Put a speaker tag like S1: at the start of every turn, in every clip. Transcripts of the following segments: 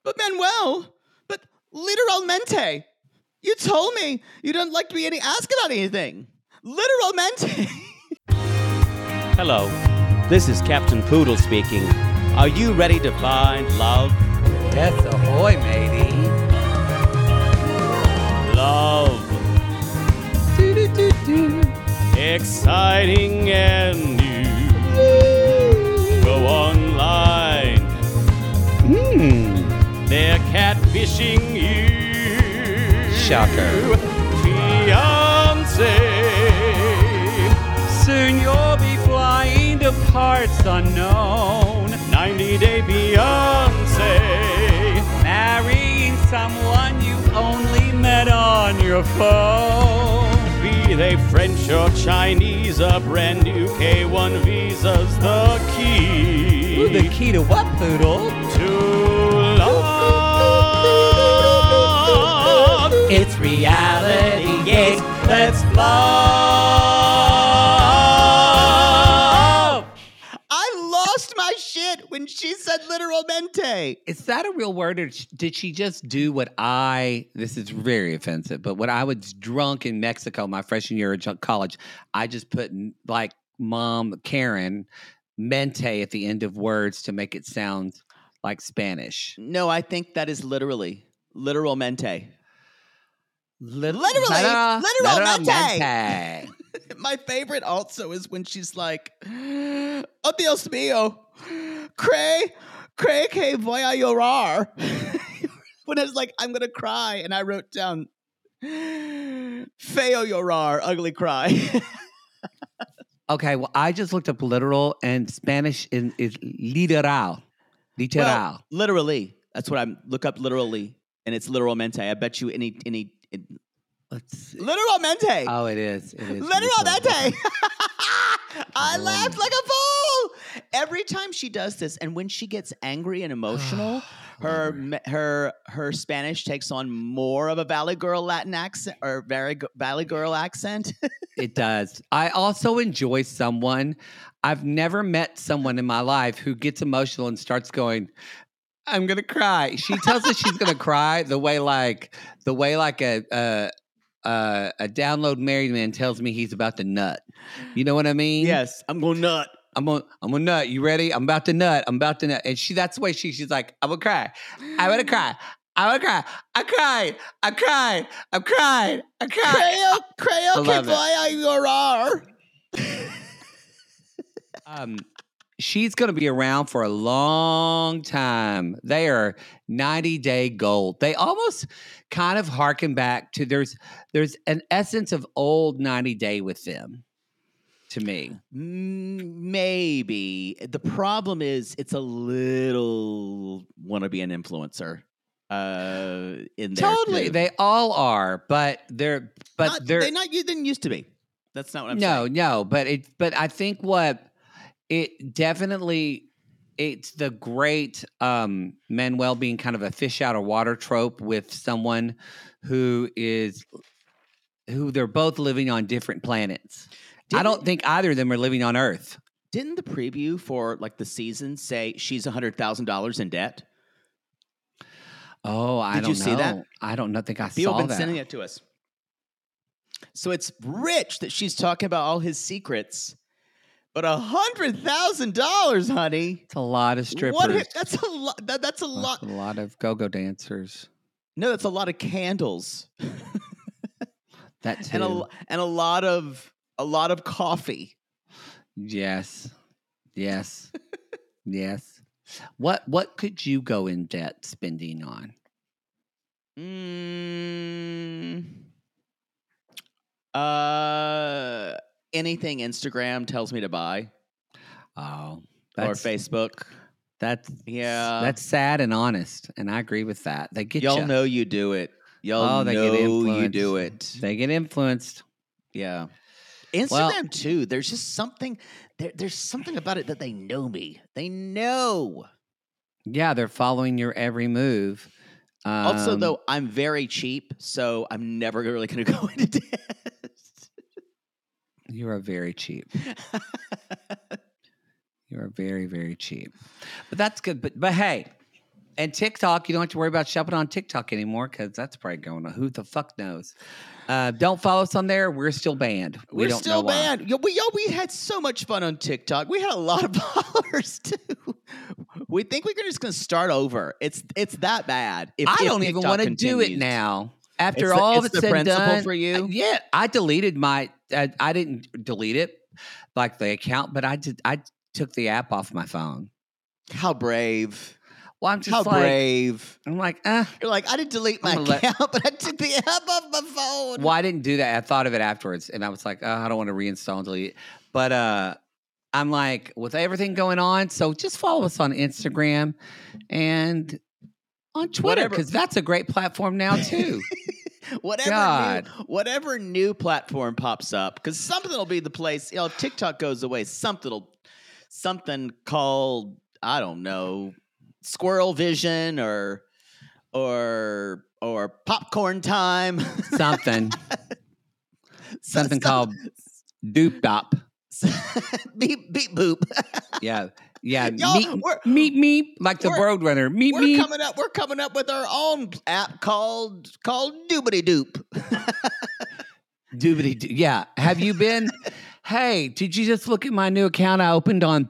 S1: But Manuel, but literalmente, you told me you don't like to be asked about anything. Literalmente.
S2: Hello, this is Captain Poodle speaking. Are you ready to find love?
S3: Yes, ahoy, matey.
S2: Love. Exciting and new. Go online. They're catfishing you.
S3: Shocker.
S2: Fiancé.
S3: Soon you'll be flying to parts unknown.
S2: 90-day fiancé.
S3: Marrying someone you only met on your phone.
S2: Be they French or Chinese, a brand new K1 visa's the key.
S3: Ooh, the key to what, Poodle?
S2: To love.
S3: It's reality, yes, let's love.
S1: I lost my shit when she said literalmente.
S3: Is that a real word, or did she just do what this is very offensive, but when I was drunk in Mexico my freshman year of college, I just put, like Mom Karen, mente at the end of words to make it sound like Spanish.
S1: No, I think that is literalmente.
S3: Literally.
S1: Literalmente. My favorite also is when she's like, "Oh Dios mío, cree que voy a llorar." When I was like, "I'm gonna cry," and I wrote down, "Feo llorar, ugly cry."
S3: Okay, well, I just looked up literal, and Spanish is literal. Literal.
S1: Well, literally. That's what I'm look up literally, and it's literalmente. I bet you
S3: Let's see.
S1: literalmente.
S3: Oh, it is. It is.
S1: Literalmente. I laughed like a fool every time she does this, and when she gets angry and emotional, her Spanish takes on more of a Valley Girl Latin accent or Valley Girl accent.
S3: It does. I also enjoy someone. I've never met someone in my life who gets emotional and starts going, "I'm gonna cry." She tells us she's gonna cry the way like a download married man tells me he's about to nut. You know what I mean?
S1: Yes, I'm going nut.
S3: I'm gonna nut. You ready? I'm about to nut. And that's the way she's like, "I'm gonna cry. I'm gonna cry. I'm gonna cry. I cried. I cried. I'm crying. I cried."
S1: Creo que voy a llorar.
S3: She's going to be around for a long time. They are 90-day gold. They almost kind of harken back to there's an essence of old 90-day with them, to me.
S1: Maybe. The problem is it's a little want to be an influencer. In there
S3: Totally,
S1: too.
S3: they all are, but they
S1: didn't used to be. That's not what I'm saying.
S3: No, but I think it's the great Manuel being kind of a fish out of water trope with someone who they're both living on different planets. I don't think either of them are living on Earth.
S1: Didn't the preview for like the season say she's $100,000 in debt?
S3: Oh, I don't know.
S1: Did you see that?
S3: I don't know. Think I
S1: People
S3: saw
S1: have been
S3: that.
S1: sending it to us. So it's rich that she's talking about all his secrets, but $100,000, honey.
S3: It's a lot of strippers.
S1: That's a lot. That's a lot.
S3: A lot of go-go dancers.
S1: No, that's a lot of candles.
S3: That too.
S1: and a lot of coffee.
S3: Yes. What could you go in debt spending on?
S1: Anything Instagram tells me to buy.
S3: Oh,
S1: or Facebook.
S3: That's sad and honest, and I agree with that. They get
S1: y'all know you do it. Y'all know you do it.
S3: They get influenced.
S1: Yeah. Instagram too. There's just something. There's something about it that they know me. They know.
S3: Yeah, they're following your every move.
S1: Also, though, I'm very cheap, so I'm never really going to go into debt.
S3: You are very cheap. You are very, very cheap. But that's good. But hey, And TikTok, you don't have to worry about shopping on TikTok anymore because that's probably going on. Who the fuck knows? Don't follow us on there. We're still banned. We
S1: We're
S3: don't
S1: still
S3: know why.
S1: banned. We had so much fun on TikTok. We had a lot of followers too. We think we're just going to start over. It's that bad. If
S3: don't even
S1: TikTok
S3: want to do it
S1: continues.
S3: now. After
S1: It's the-
S3: all
S1: it's
S3: that's
S1: the
S3: said and
S1: principle
S3: done,
S1: for you?
S3: yeah, I deleted my. I didn't delete it, like the account, but I did. I took the app off my phone.
S1: How brave!
S3: Well, I'm just
S1: How
S3: like,
S1: brave!
S3: I'm like,
S1: You're like, I didn't delete my
S3: I'm gonna
S1: account, but I took the app off my phone.
S3: well, I didn't do that. I thought of it afterwards, and I was like, I don't want to reinstall and delete it. But I'm like, with everything going on, so just follow us on Instagram and on Twitter
S1: Whatever.
S3: because that's a great platform now too. God.
S1: Whatever new platform pops up, because something will be the place. If TikTok goes away, something called, I don't know, Squirrel Vision or Popcorn Time.
S3: Something called Doop Dop.
S1: Beep beep boop.
S3: Yeah.
S1: Y'all,
S3: Meep, like the
S1: we're-
S3: Roadrunner. Meep,
S1: We're
S3: meep.
S1: coming up with our own app called Doobity Doop.
S3: Doobity doo. Yeah. Have you been? Hey, did you just look at my new account I opened on?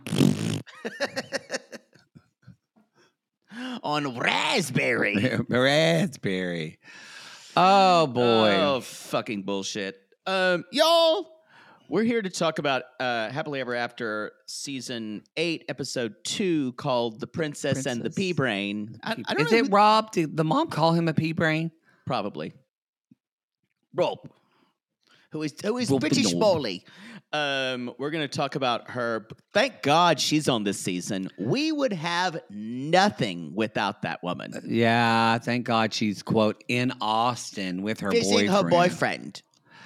S1: On Raspberry.
S3: Raspberry. Oh, boy.
S1: Oh, fucking bullshit. Y'all, we're here to talk about Happily Ever After Season 8, Episode 2, called The Princess and the
S3: Princess.
S1: Pea Brain. I don't
S3: Is
S1: know
S3: it Rob? Did the mom call him a pea brain?
S1: Probably. Rob. Who is
S3: Rob
S1: pretty
S3: the
S1: smally. We're going to talk about her. Thank God she's on this season. We would have nothing without that woman.
S3: Yeah, thank God she's, quote, in Austin with her
S1: Visiting her boyfriend.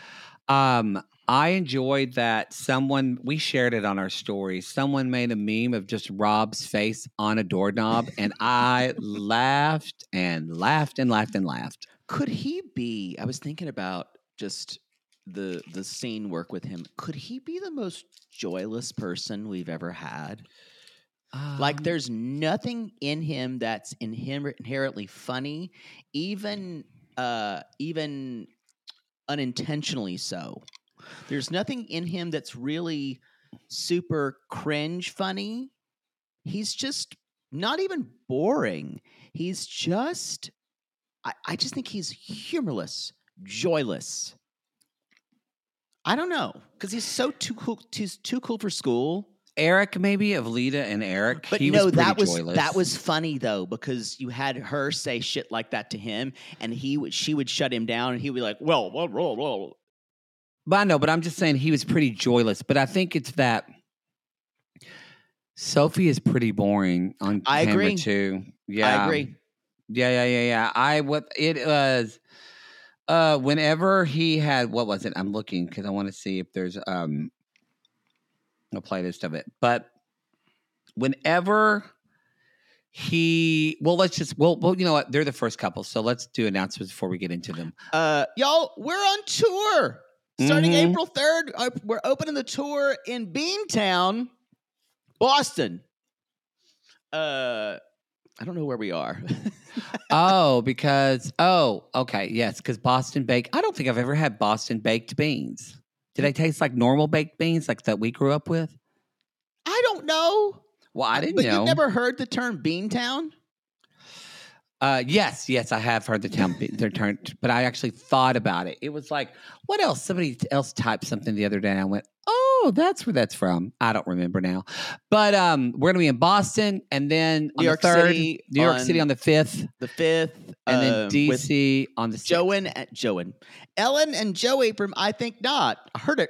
S3: I enjoyed that we shared it on our story. Someone made a meme of just Rob's face on a doorknob, and I laughed and laughed and laughed and laughed.
S1: Could he be? I was thinking about just the scene work with him. Could he be the most joyless person we've ever had? Like, there's nothing in him that's inherently funny, even unintentionally so. There's nothing in him that's really super cringe funny. He's just not even boring. He's just, I just think he's humorless, joyless. I don't know, because he's so too cool. He's too cool for school.
S3: Eric, maybe, of Lita and Eric.
S1: But
S3: he
S1: no,
S3: was
S1: that
S3: pretty joyless.
S1: that was funny though, because you had her say shit like that to him, and she would shut him down, and he would be like, well.
S3: But I know, but I'm just saying he was pretty joyless. But I think it's that Sophie is pretty boring on
S1: I
S3: camera
S1: agree.
S3: too. Yeah,
S1: I agree.
S3: Yeah. Whenever he had, what was it? I'm looking because I want to see if there's a playlist of it. But whenever you know what? They're the first couple, so let's do announcements before we get into them.
S1: Y'all, we're on tour. Starting
S3: Mhm.
S1: April 3rd, we're opening the tour in Beantown, Boston. I don't know where we are.
S3: Okay, yes, because Boston baked. I don't think I've ever had Boston baked beans. Do they taste like normal baked beans, like that we grew up with?
S1: I don't know.
S3: Well, I didn't
S1: But
S3: know.
S1: you've never heard the term Beantown?
S3: Yes, I have heard the term, but I actually thought about it. It was like, what else? Somebody else typed something the other day, and I went, "Oh, that's where that's from." I don't remember now, but we're gonna be in Boston, and then on
S1: New York
S3: the 3rd,
S1: City
S3: New York City on the 5th,
S1: The 5th.
S3: and then
S1: with
S3: DC on the 6th.
S1: Ellen and Joey from I Think Not. Heart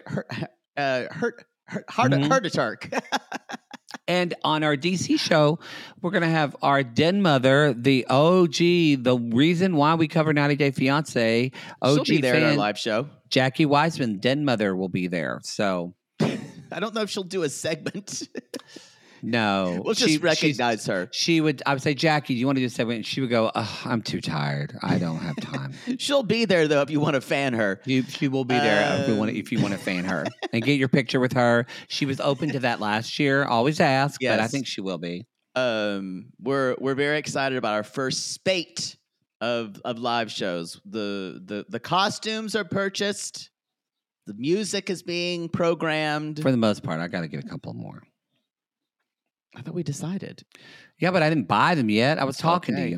S3: Mhm.
S1: attack.
S3: And on our DC show, we're going to have our den mother, the OG, the reason why we cover 90 Day Fiancé,
S1: She'll
S3: OG
S1: be there at our
S3: fan,
S1: live show.
S3: Jackie Wiseman, den mother, will be there. So,
S1: I don't know if she'll do a segment.
S3: no.
S1: We'll just recognize her.
S3: I would say, Jackie, do you want to do a segment? And she would go, I'm too tired. I don't have time.
S1: She'll be there though if you want to fan her.
S3: She will be there if you want to fan her and get your picture with her. She was open to that last year. Always ask, but I
S1: Yes.
S3: think she will be.
S1: we're very excited about our first spate of live shows. The costumes are purchased. The music is being programmed.
S3: For the most part, I got to get a couple more.
S1: I thought we decided.
S3: Yeah, but I didn't buy them yet. I was talking to
S1: Okay.
S3: you.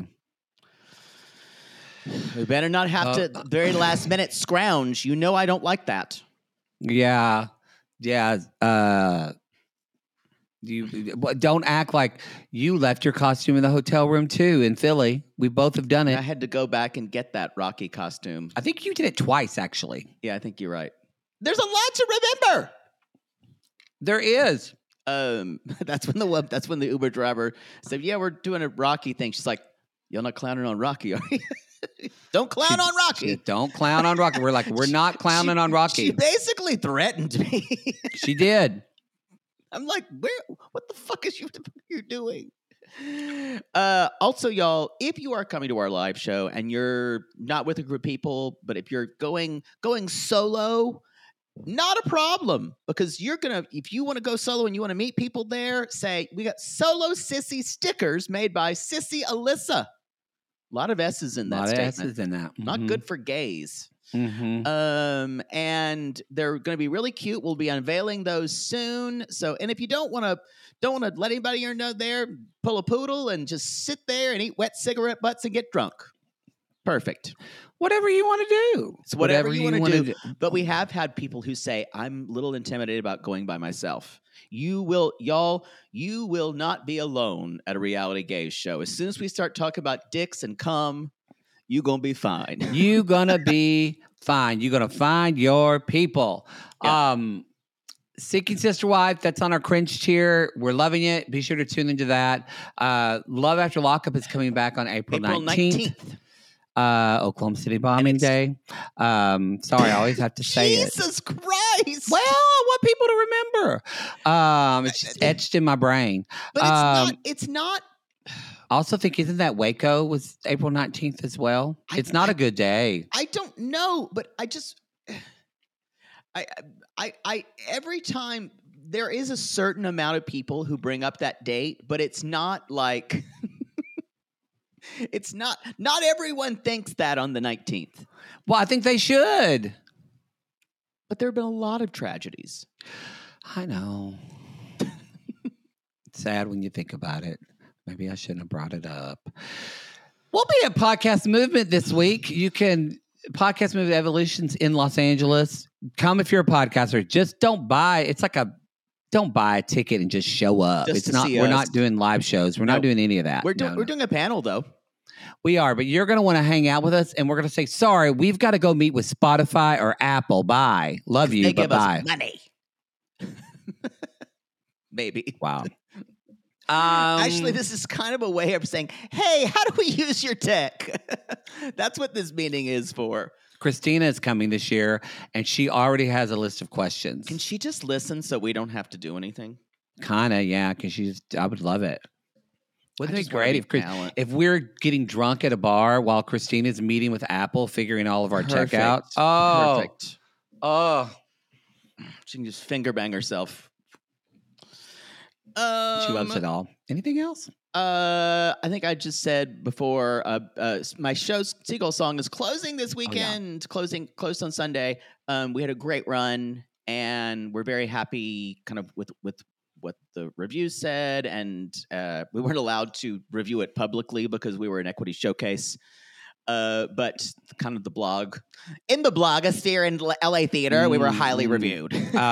S1: We better not have to very last minute scrounge. You know I don't like that.
S3: Yeah. Don't act like you left your costume in the hotel room too in Philly. We both have done
S1: I
S3: it.
S1: had to go back and get that Rocky costume.
S3: I think you did it twice, actually.
S1: Yeah, I think you're right. There's a lot to remember.
S3: There is.
S1: That's when the Uber driver said, "Yeah, we're doing a Rocky thing." She's like, "You're not clowning on Rocky, are you?" Don't clown on Rocky.
S3: Don't clown on Rocky. We're like, we're not clowning on Rocky.
S1: She basically threatened me.
S3: She did.
S1: I'm like, what the fuck is you doing? Also, y'all, if you are coming to our live show and you're not with a group of people, but if you're going solo, not a problem, because if you want to go solo and you want to meet people there, say we got Solo Sissy stickers made by Sissy Alyssa. A lot of S's in that statement.
S3: A lot of S's in that.
S1: Not good for gays.
S3: Mm-hmm.
S1: And they're going to be really cute. We'll be unveiling those soon. So, and if you don't want to let anybody know there, pull a poodle and just sit there and eat wet cigarette butts and get drunk. Perfect.
S3: Whatever you want to do.
S1: It's whatever you want to do. But we have had people who say, I'm a little intimidated about going by myself. You will not be alone at a reality gaze show. As soon as we start talking about dicks and cum, you're going to be fine.
S3: You're going to be fine. You're going to find your people.
S1: Yeah.
S3: Seeking Sister Wife, that's on our cringe tier. We're loving it. Be sure to tune into that. Love After Lockup is coming back on April 19th. Oklahoma City bombing day. Sorry, I always have to say it.
S1: Jesus Christ.
S3: Well, I want people to remember. It's just etched in my brain.
S1: But it's not.
S3: I also think, isn't that Waco was April 19th as well? It's not a good day.
S1: I don't know, but I every time there is a certain amount of people who bring up that date, but it's not like it's not everyone thinks that on the 19th.
S3: Well, I think they should.
S1: But there have been a lot of tragedies.
S3: I know. It's sad when you think about it. Maybe I shouldn't have brought it up. We'll be at Podcast Movement this week. You can Podcast Movement Evolutions in Los Angeles. Come if you're a podcaster. Just don't buy a ticket and just show up. We're not doing live shows. We're not doing any of that.
S1: We're doing a panel though.
S3: We are, but you're going to want to hang out with us, and we're going to say, sorry, we've got to go meet with Spotify or Apple. Bye. Love you, but bye.
S1: Us money. Maybe.
S3: Wow.
S1: Actually, this is kind of a way of saying, hey, how do we use your tech? That's what this meeting is for.
S3: Christina is coming this year, and she already has a list of questions.
S1: Can she just listen so we don't have to do anything?
S3: Kind of, yeah, because I would love it. Wouldn't it be great if we're getting drunk at a bar while Christina's meeting with Apple, figuring all of our tech out? Oh,
S1: perfect.
S3: Oh,
S1: she can just finger bang herself.
S3: She loves it all. Anything else?
S1: I think I just said before. My show's Seagull Song is closing this weekend. Oh, yeah. Closed on Sunday. We had a great run, and we're very happy, kind of with what the reviews said, and we weren't allowed to review it publicly because we were an equity showcase. But kind of the blogosphere in LA theater, we were highly reviewed.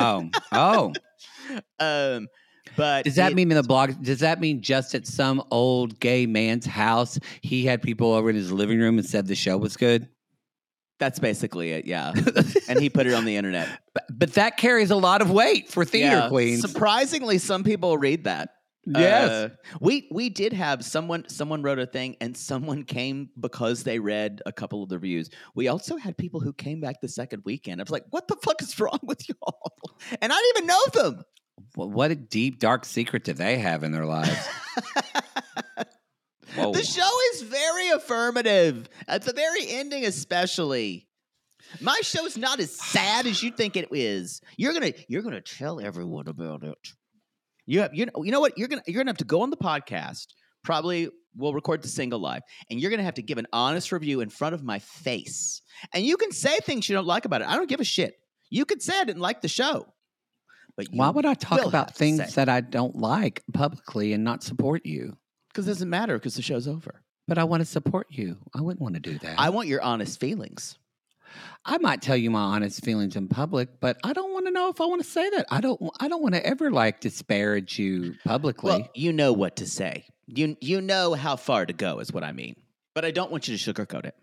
S1: But
S3: does that mean in the blog? Does that mean just at some old gay man's house, he had people over in his living room and said the show was good?
S1: That's basically it, yeah. And he put it on the internet.
S3: But that carries a lot of weight for theater queens.
S1: Surprisingly, some people read that.
S3: Yes.
S1: We did have someone wrote a thing, and someone came because they read a couple of the reviews. We also had people who came back the second weekend. I was like, what the fuck is wrong with y'all? And I didn't even know them.
S3: Well, what a deep, dark secret do they have in their lives? Whoa.
S1: The show is very affirmative. At the very ending, especially. My show's not as sad as you think it is. You're gonna tell everyone about it. You know what? You're gonna have to go on the podcast. Probably we'll record the single live, and you're gonna have to give an honest review in front of my face. And you can say things you don't like about it. I don't give a shit. You could say I didn't like the show, but
S3: Why would I talk
S1: will
S3: about
S1: have to
S3: things
S1: say.
S3: that I don't like publicly and not support you?
S1: Because it doesn't matter because the show's over.
S3: But I want to support you. I wouldn't want to do that.
S1: I want your honest feelings.
S3: I might tell you my honest feelings in public, but I don't want to know if I want to say that. I don't want to ever like disparage you publicly.
S1: Well, you know what to say. You know how far to go is what I mean. But I don't want you to sugarcoat it.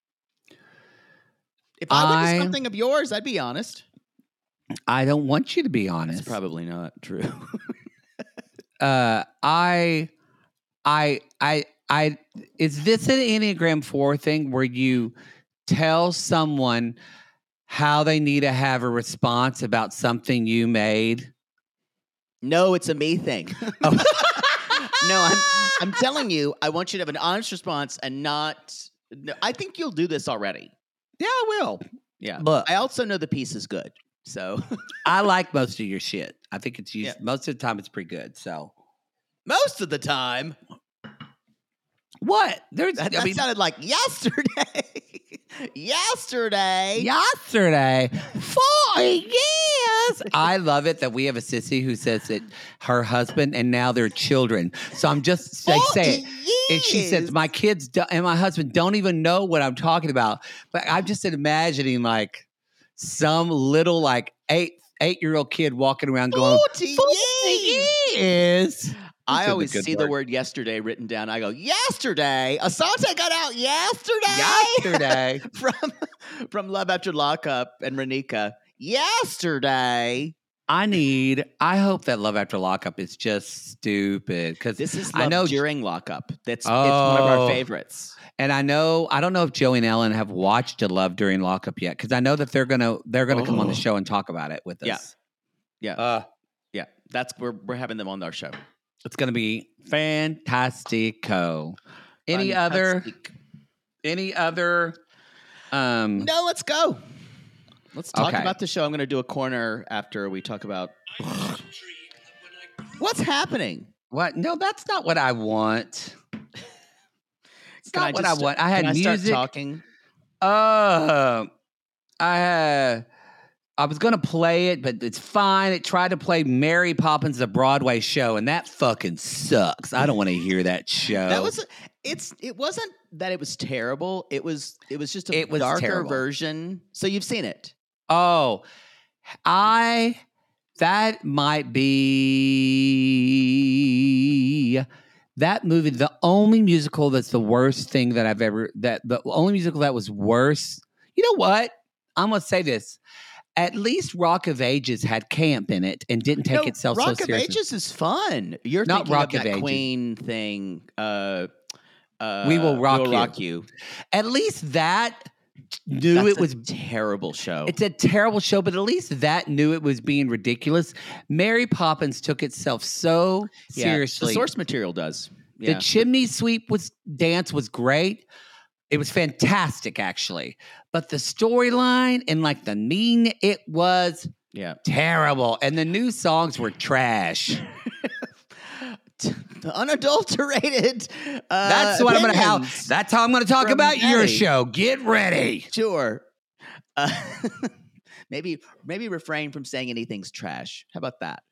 S1: If I went to something of yours, I'd be honest.
S3: I don't want you to be honest.
S1: It's probably not true.
S3: I is this an Enneagram 4 thing where you tell someone how they need to have a response about something you made?
S1: No, it's a me thing. No, I'm telling you, I want you to have an honest response and not. No, I think you'll do this already.
S3: Yeah, I will.
S1: Yeah.
S3: Look,
S1: I also know the piece is good. So
S3: I like most of your shit. I think it's
S1: Yeah.
S3: most of the time it's pretty good. So
S1: most of the time,
S3: what? There's
S1: that
S3: I mean,
S1: sounded like yesterday. Yesterday.
S3: 4 years. I love it that we have a sissy who says that her husband and now their children. So I'm just like say it. And she says, my kids and my husband don't even know what I'm talking about. But I'm just imagining like some little like eight-year-old kid walking around going,
S1: 40
S3: years.
S1: I
S3: Said
S1: always
S3: the good
S1: see the
S3: word.
S1: word yesterday written down. I go, yesterday? Asante got out yesterday?
S3: Yesterday.
S1: From Love After Lockup and Renika. Yesterday.
S3: I hope that Love After Lockup is just stupid because
S1: This is
S3: I
S1: Love
S3: know
S1: During Lockup. It's one of our
S3: Oh.
S1: favorites.
S3: And I don't know if Joey and Ellen have watched a Love During Lockup yet because I know that they're gonna come on the
S1: Oh.
S3: show and talk about it with us.
S1: Yeah. Yeah. That's we're having them on our show.
S3: It's gonna be fantastico. Any other?
S1: No, let's go. Let's talk
S3: Okay.
S1: about the show. I'm going to do a corner after we talk about what's happening.
S3: What? No, that's not what I want. It's
S1: Can
S3: not what I
S1: just-
S3: want. I had
S1: can
S3: music.
S1: start talking.
S3: I was gonna play it, but it's fine. It tried to play Mary Poppins, the Broadway show, and that fucking sucks. I don't want to hear that show.
S1: That was it wasn't that it was terrible. It was just a
S3: It was
S1: darker
S3: terrible.
S1: version. So you've seen it.
S3: Oh, that might be that movie. The only musical that's the worst thing that I've ever, the only musical that was worse. You know what? I'm going to say this. At least Rock of Ages had camp in it and didn't take
S1: No,
S3: itself
S1: Rock
S3: so
S1: of
S3: seriously.
S1: Ages is fun. You're
S3: Not
S1: thinking
S3: Rock
S1: of
S3: of
S1: that
S3: Ages.
S1: Queen thing.
S3: We Will Rock You. At least that knew
S1: That's
S3: it was
S1: a terrible show.
S3: It's a terrible show, but at least that knew it was being ridiculous. Mary Poppins took itself so seriously.
S1: The source material does.
S3: The
S1: Yeah.
S3: chimney sweep dance was great. It was fantastic, actually. But the storyline and like the mean, it was
S1: Yeah.
S3: terrible. And the new songs were trash.
S1: The unadulterated.
S3: That's what I'm gonna
S1: opinions.
S3: That's how I'm gonna talk
S1: from
S3: about your
S1: Maddie.
S3: show. Get ready.
S1: Sure. Maybe refrain from saying anything's trash. How about that?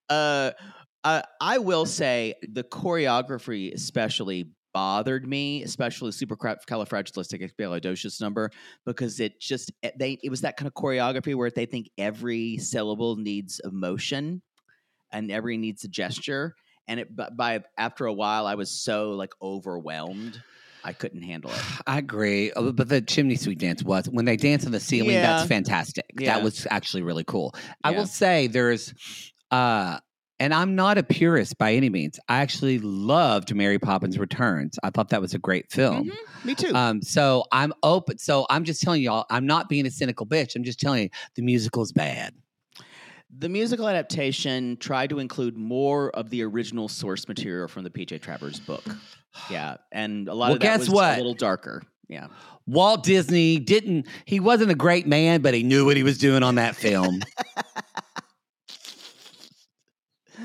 S1: I will say the choreography especially bothered me, especially supercalifragilisticexpialidocious number, because it was that kind of choreography where they think every syllable needs emotion and every needs a gesture. And after a while, I was so like overwhelmed, I couldn't handle it.
S3: I agree. But the chimney sweep dance was when they dance on the ceiling,
S1: Yeah.
S3: that's fantastic.
S1: Yeah.
S3: That was actually really cool. I
S1: Yeah.
S3: will say there's and I'm not a purist by any means. I actually loved Mary Poppins Returns. I thought that was a great film.
S1: Me too.
S3: So I'm open. So I'm just telling y'all, I'm not being a cynical bitch. I'm just telling you the musical's bad.
S1: The musical adaptation tried to include more of the original source material from the PJ Travers book. Yeah, and a lot
S3: Well,
S1: of that
S3: guess
S1: was
S3: what?
S1: a little darker. Yeah.
S3: Walt Disney he wasn't a great man, but he knew what he was doing on that film.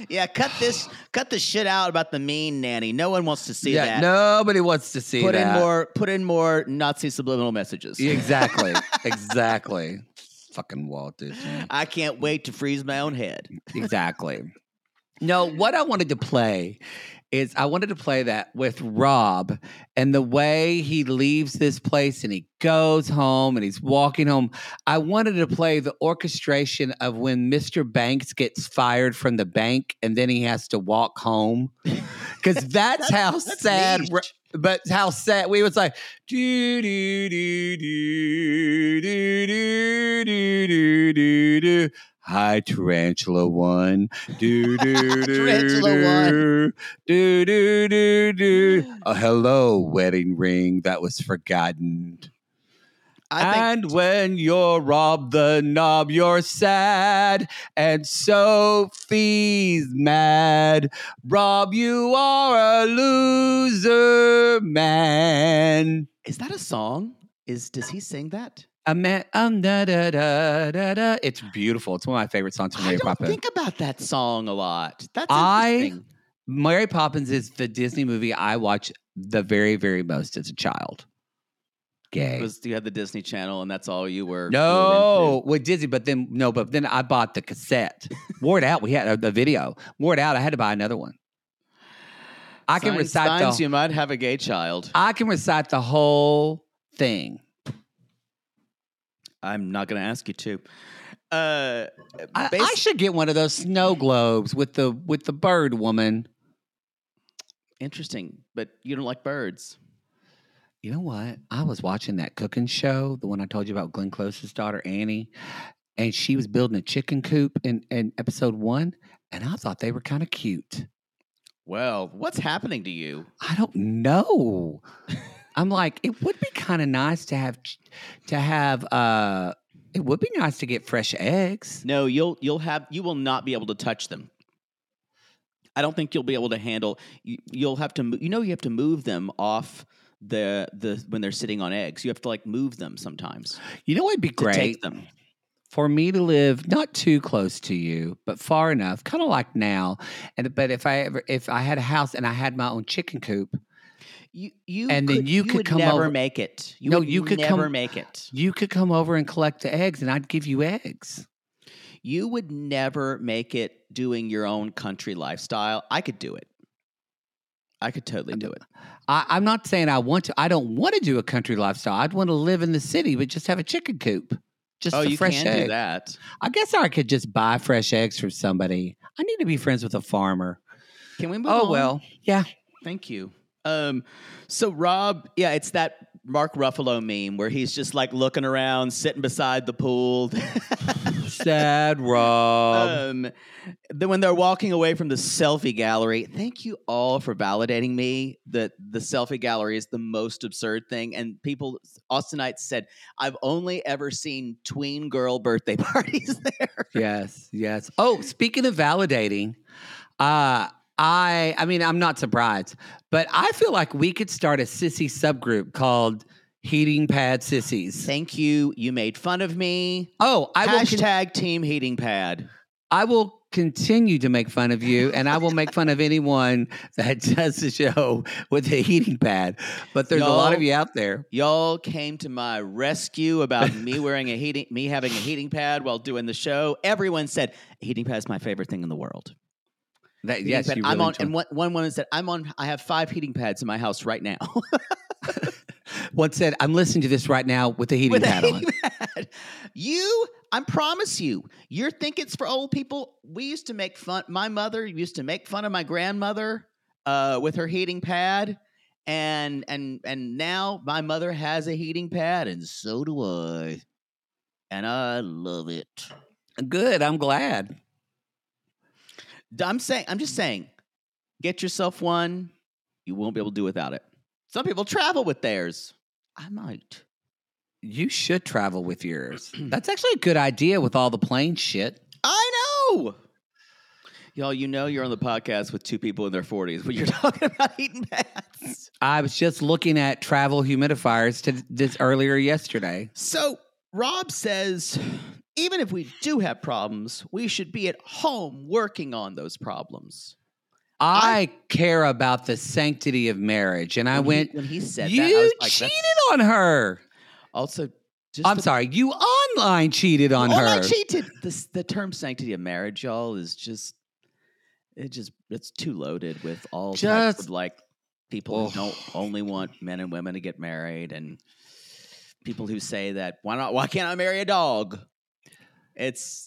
S1: Yeah, cut this shit out about the mean nanny. No one wants to see
S3: Yeah,
S1: that.
S3: nobody wants to see that.
S1: Put in more Nazi subliminal messages.
S3: Exactly. Exactly. Fucking Walt Disney.
S1: I can't wait to freeze my own head.
S3: Exactly. No, what I wanted to play is I wanted to play that with Rob and the way he leaves this place and he goes home and he's walking home. I wanted to play the orchestration of when Mr. Banks gets fired from the bank and then he has to walk home. Because that's how sad.
S1: niche.
S3: But how sad we was like do do do do do do do do do do. Hi, Tarantula One. Do do do
S1: Tarantula One.
S3: do do do do. Oh, hello, wedding ring that was forgotten. And when you're Rob the Knob, you're sad, and Sophie's mad. Rob, you are a loser, man.
S1: Is that a song? Does he sing that?
S3: A man, da, da, da, da, da. It's beautiful. It's one of my favorite songs from
S1: I
S3: Mary
S1: don't
S3: Poppins.
S1: think about that song a lot. That's interesting.
S3: Mary Poppins is the Disney movie I watch the very, very most as a child. Gay.
S1: Because you had the Disney Channel, and that's all you were.
S3: No, with Disney, but then I bought the cassette. Wore it out. We had the video. Wore it out. I had to buy another one. I can recite
S1: signs you might have a gay child.
S3: I can recite the whole thing.
S1: I'm not going to ask you to.
S3: I should get one of those snow globes with the bird woman.
S1: Interesting, but you don't like birds.
S3: You know what? I was watching that cooking show, the one I told you about, Glenn Close's daughter, Annie, and she was building a chicken coop in episode 1, and I thought they were kind of cute.
S1: Well, what's happening to you?
S3: I don't know. I'm like, it would be kind of nice to have, it would be nice to get fresh eggs.
S1: No, you will not be able to touch them. I don't think you'll be able to handle. You'll have to. You have to move them off the when they're sitting on eggs. You have to like move them sometimes.
S3: You know what'd be great?
S1: Take them.
S3: For me to live not too close to you, but far enough, kind of like now. But if I had a house and I had my own chicken coop,
S1: you
S3: could come
S1: never
S3: over.
S1: make it.
S3: You could
S1: never make it.
S3: You could come over and collect the eggs, and I'd give you eggs.
S1: You would never make it doing your own country lifestyle. I could do it. I could totally do it.
S3: I'm not saying I want to. I don't want to do a country lifestyle. I'd want to live in the city, but just have a chicken coop. Just
S1: you
S3: fresh
S1: can
S3: egg.
S1: do that.
S3: I guess I could just buy fresh eggs from somebody. I need to be friends with a farmer.
S1: Can we move on?
S3: Oh, well. Yeah.
S1: Thank you. So Rob, it's that Mark Ruffalo meme where he's just like looking around, sitting beside the pool.
S3: Sad Rob.
S1: Then when they're walking away from the selfie gallery, thank you all for validating me that the selfie gallery is the most absurd thing. And Austinites said, I've only ever seen tween girl birthday parties there.
S3: Yes. Oh, speaking of validating, I mean, I'm not surprised, but I feel like we could start a sissy subgroup called Heating Pad Sissies.
S1: Thank you. You made fun of me.
S3: Oh,
S1: Hashtag Team Heating Pad.
S3: I will continue to make fun of you, and I will make fun of anyone that does the show with a heating pad. But there's a lot of you out there.
S1: Y'all came to my rescue about me having a heating pad while doing the show. Everyone said a heating pad is my favorite thing in the world.
S3: Yes, you really
S1: I'm on, and one woman said, I have 5 heating pads in my house right now.
S3: One said, I'm listening to this right now with the heating pad on.
S1: I promise you, you think it's for old people. We used to make fun. My mother used to make fun of my grandmother with her heating pad. And now my mother has a heating pad, and so do I. And I love it.
S3: Good. I'm glad.
S1: I'm just saying, get yourself one. You won't be able to do without it. Some people travel with theirs. I might.
S3: You should travel with yours. That's actually a good idea with all the plane shit.
S1: I know. Y'all, you're on the podcast with 2 people in their 40s when you're talking about heating pads.
S3: I was just looking at travel humidifiers this earlier yesterday.
S1: So Rob says even if we do have problems, we should be at home working on those problems.
S3: I care about the sanctity of marriage. And I went,
S1: when he said
S3: you
S1: that, I was like,
S3: cheated on her.
S1: Also, just
S3: I'm sorry, you online cheated on her.
S1: Online cheated. The term sanctity of marriage, y'all, is just it's too loaded with all types of like people who don't only want men and women to get married, and people who say that why can't I marry a dog? It's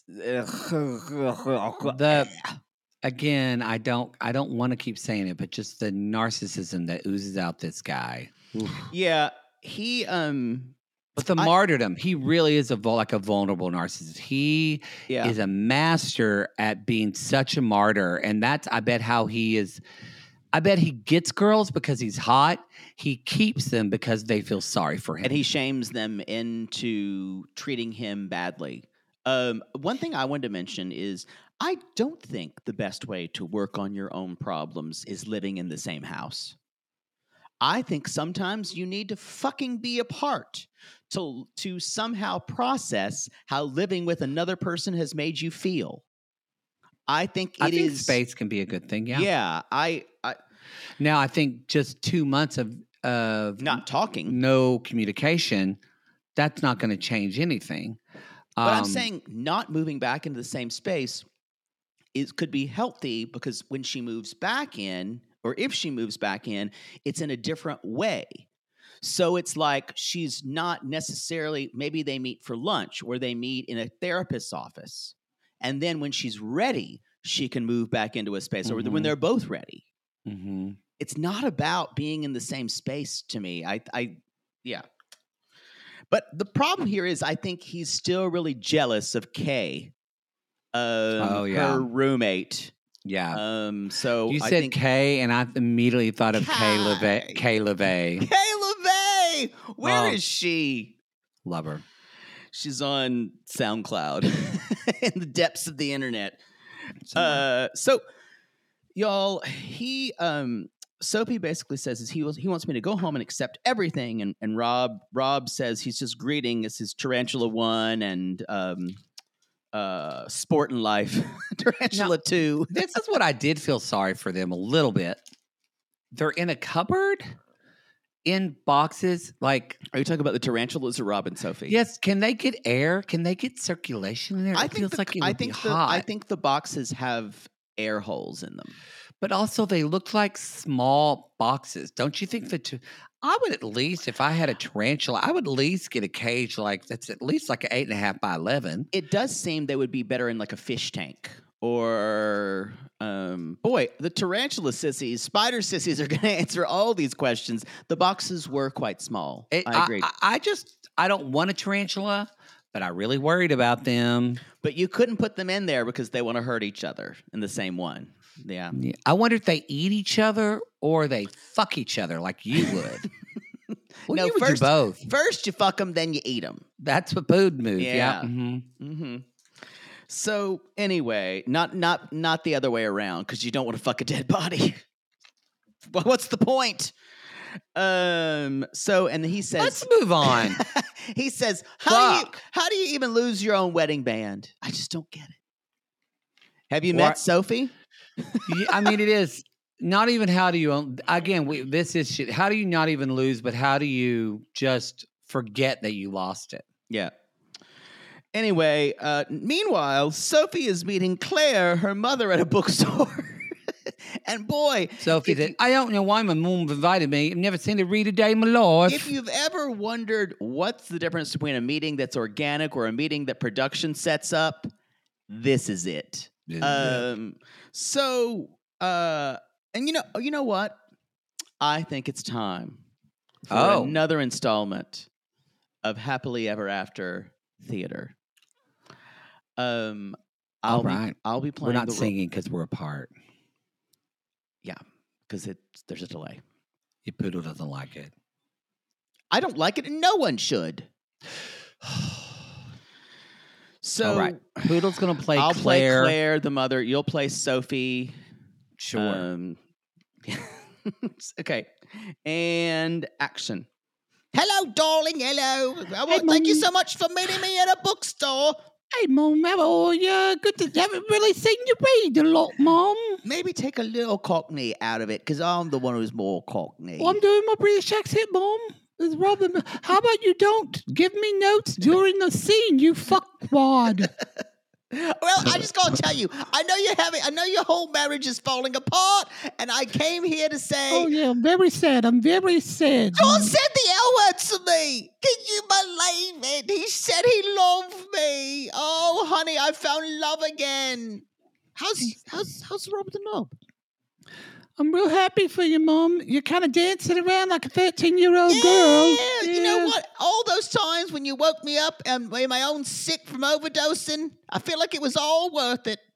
S3: again, I don't want to keep saying it, but just the narcissism that oozes out this guy.
S1: Yeah, he
S3: But the martyrdom, he really is like a vulnerable narcissist. He is a master at being such a martyr. And that's, I bet he gets girls because he's hot. He keeps them because they feel sorry for him.
S1: And he shames them into treating him badly. One thing I wanted to mention is I don't think the best way to work on your own problems is living in the same house. I think sometimes you need to fucking be apart to somehow process how living with another person has made you feel. I think
S3: space can be a good thing. Yeah.
S1: Yeah.
S3: Now I think just 2 months of
S1: not talking,
S3: no communication, that's not going to change anything.
S1: But I'm saying not moving back into the same space could be healthy, because when she moves back in, or if she moves back in, it's in a different way. So it's like she's not necessarily, maybe they meet for lunch or they meet in a therapist's office. And then when she's ready, she can move back into a space, or when they're both ready.
S3: Mm-hmm.
S1: It's not about being in the same space to me. Yeah. But the problem here is I think he's still really jealous of Kay, her roommate.
S3: Yeah.
S1: So
S3: you said Kay, and I immediately thought of Kay LeVay.
S1: Kay LeVay. Where is she?
S3: Love her.
S1: She's on SoundCloud in the depths of the internet. So y'all, Sophie basically says he wants me to go home and accept everything, and Rob says he's just greeting. It's his Tarantula 1 and Sport and Life Tarantula 2.
S3: This is what I did feel sorry for them a little bit. They're in a cupboard in boxes. Like,
S1: are you talking about the tarantulas or Rob and Sophie?
S3: Yes. Can they get air? Can they get circulation in there? It feels like it would be hot.
S1: I think the boxes have air holes in them.
S3: But also, they look like small boxes. Don't you think that? I would at least, if I had a tarantula, I would at least get a cage that's at least like an 8.5 by 11.
S1: It does seem they would be better in like a fish tank, or boy, the tarantula sissies, spider sissies are going to answer all these questions. The boxes were quite small. I agree.
S3: I don't want a tarantula, but I really worried about them.
S1: But you couldn't put them in there because they want to hurt each other in the same one. Yeah.
S3: I wonder if they eat each other or they fuck each other like you would.
S1: No,
S3: you would do both.
S1: First you fuck them, then you eat them.
S3: That's what food moves. Yeah.
S1: Mm-hmm. Mm-hmm. So anyway, not the other way around, because you don't want to fuck a dead body. What's the point? So, and he says,
S3: let's move on.
S1: He says, how do you even lose your own wedding band? I just don't get it. Have you met Sophie?
S3: I mean, it is not even how do you, again, this is shit. How do you not even lose, but how do you just forget that you lost it?
S1: Yeah. Anyway, meanwhile, Sophie is meeting Claire, her mother, at a bookstore. And boy,
S3: Sophie said, I don't know why my mom invited me. I've never seen her read a day in my life.
S1: If you've ever wondered what's the difference between a meeting that's organic or a meeting that production sets up, this is it. So, and you know what? I think it's time for another installment of Happily Ever After Theater. I'll be playing.
S3: We're not singing because we're apart.
S1: Yeah, because there's a delay.
S3: Your poodle doesn't like it.
S1: I don't like it, and no one should. So,
S3: all right. Poodle's going to play
S1: I'll
S3: Claire.
S1: play Claire, the mother. You'll play Sophie.
S3: Sure.
S1: Okay. And action. Hello, darling. Hello. Thank you so much for meeting me at a bookstore.
S3: Hey, Mom, how are you? Good to haven't really seen you read a lot, Mom.
S1: Maybe take a little Cockney out of it, because I'm the one who's more Cockney.
S3: Well, I'm doing my British accent, Mom. It's Robin. How about you don't give me notes during the scene, you fuckwad?
S1: Well, I just gotta tell you, I know your whole marriage is falling apart, and I came here to say,
S3: Oh, yeah, I'm very sad. I'm very sad.
S1: John said the L word to me. Can you believe it? He said he loved me. Oh, honey, I found love again. How's Rob the Knob?
S3: I'm real happy for you, Mom. You're kind of dancing around like a 13-year-old girl.
S1: Yeah, you know what? All those times when you woke me up and made my own sick from overdosing, I feel like it was all worth it.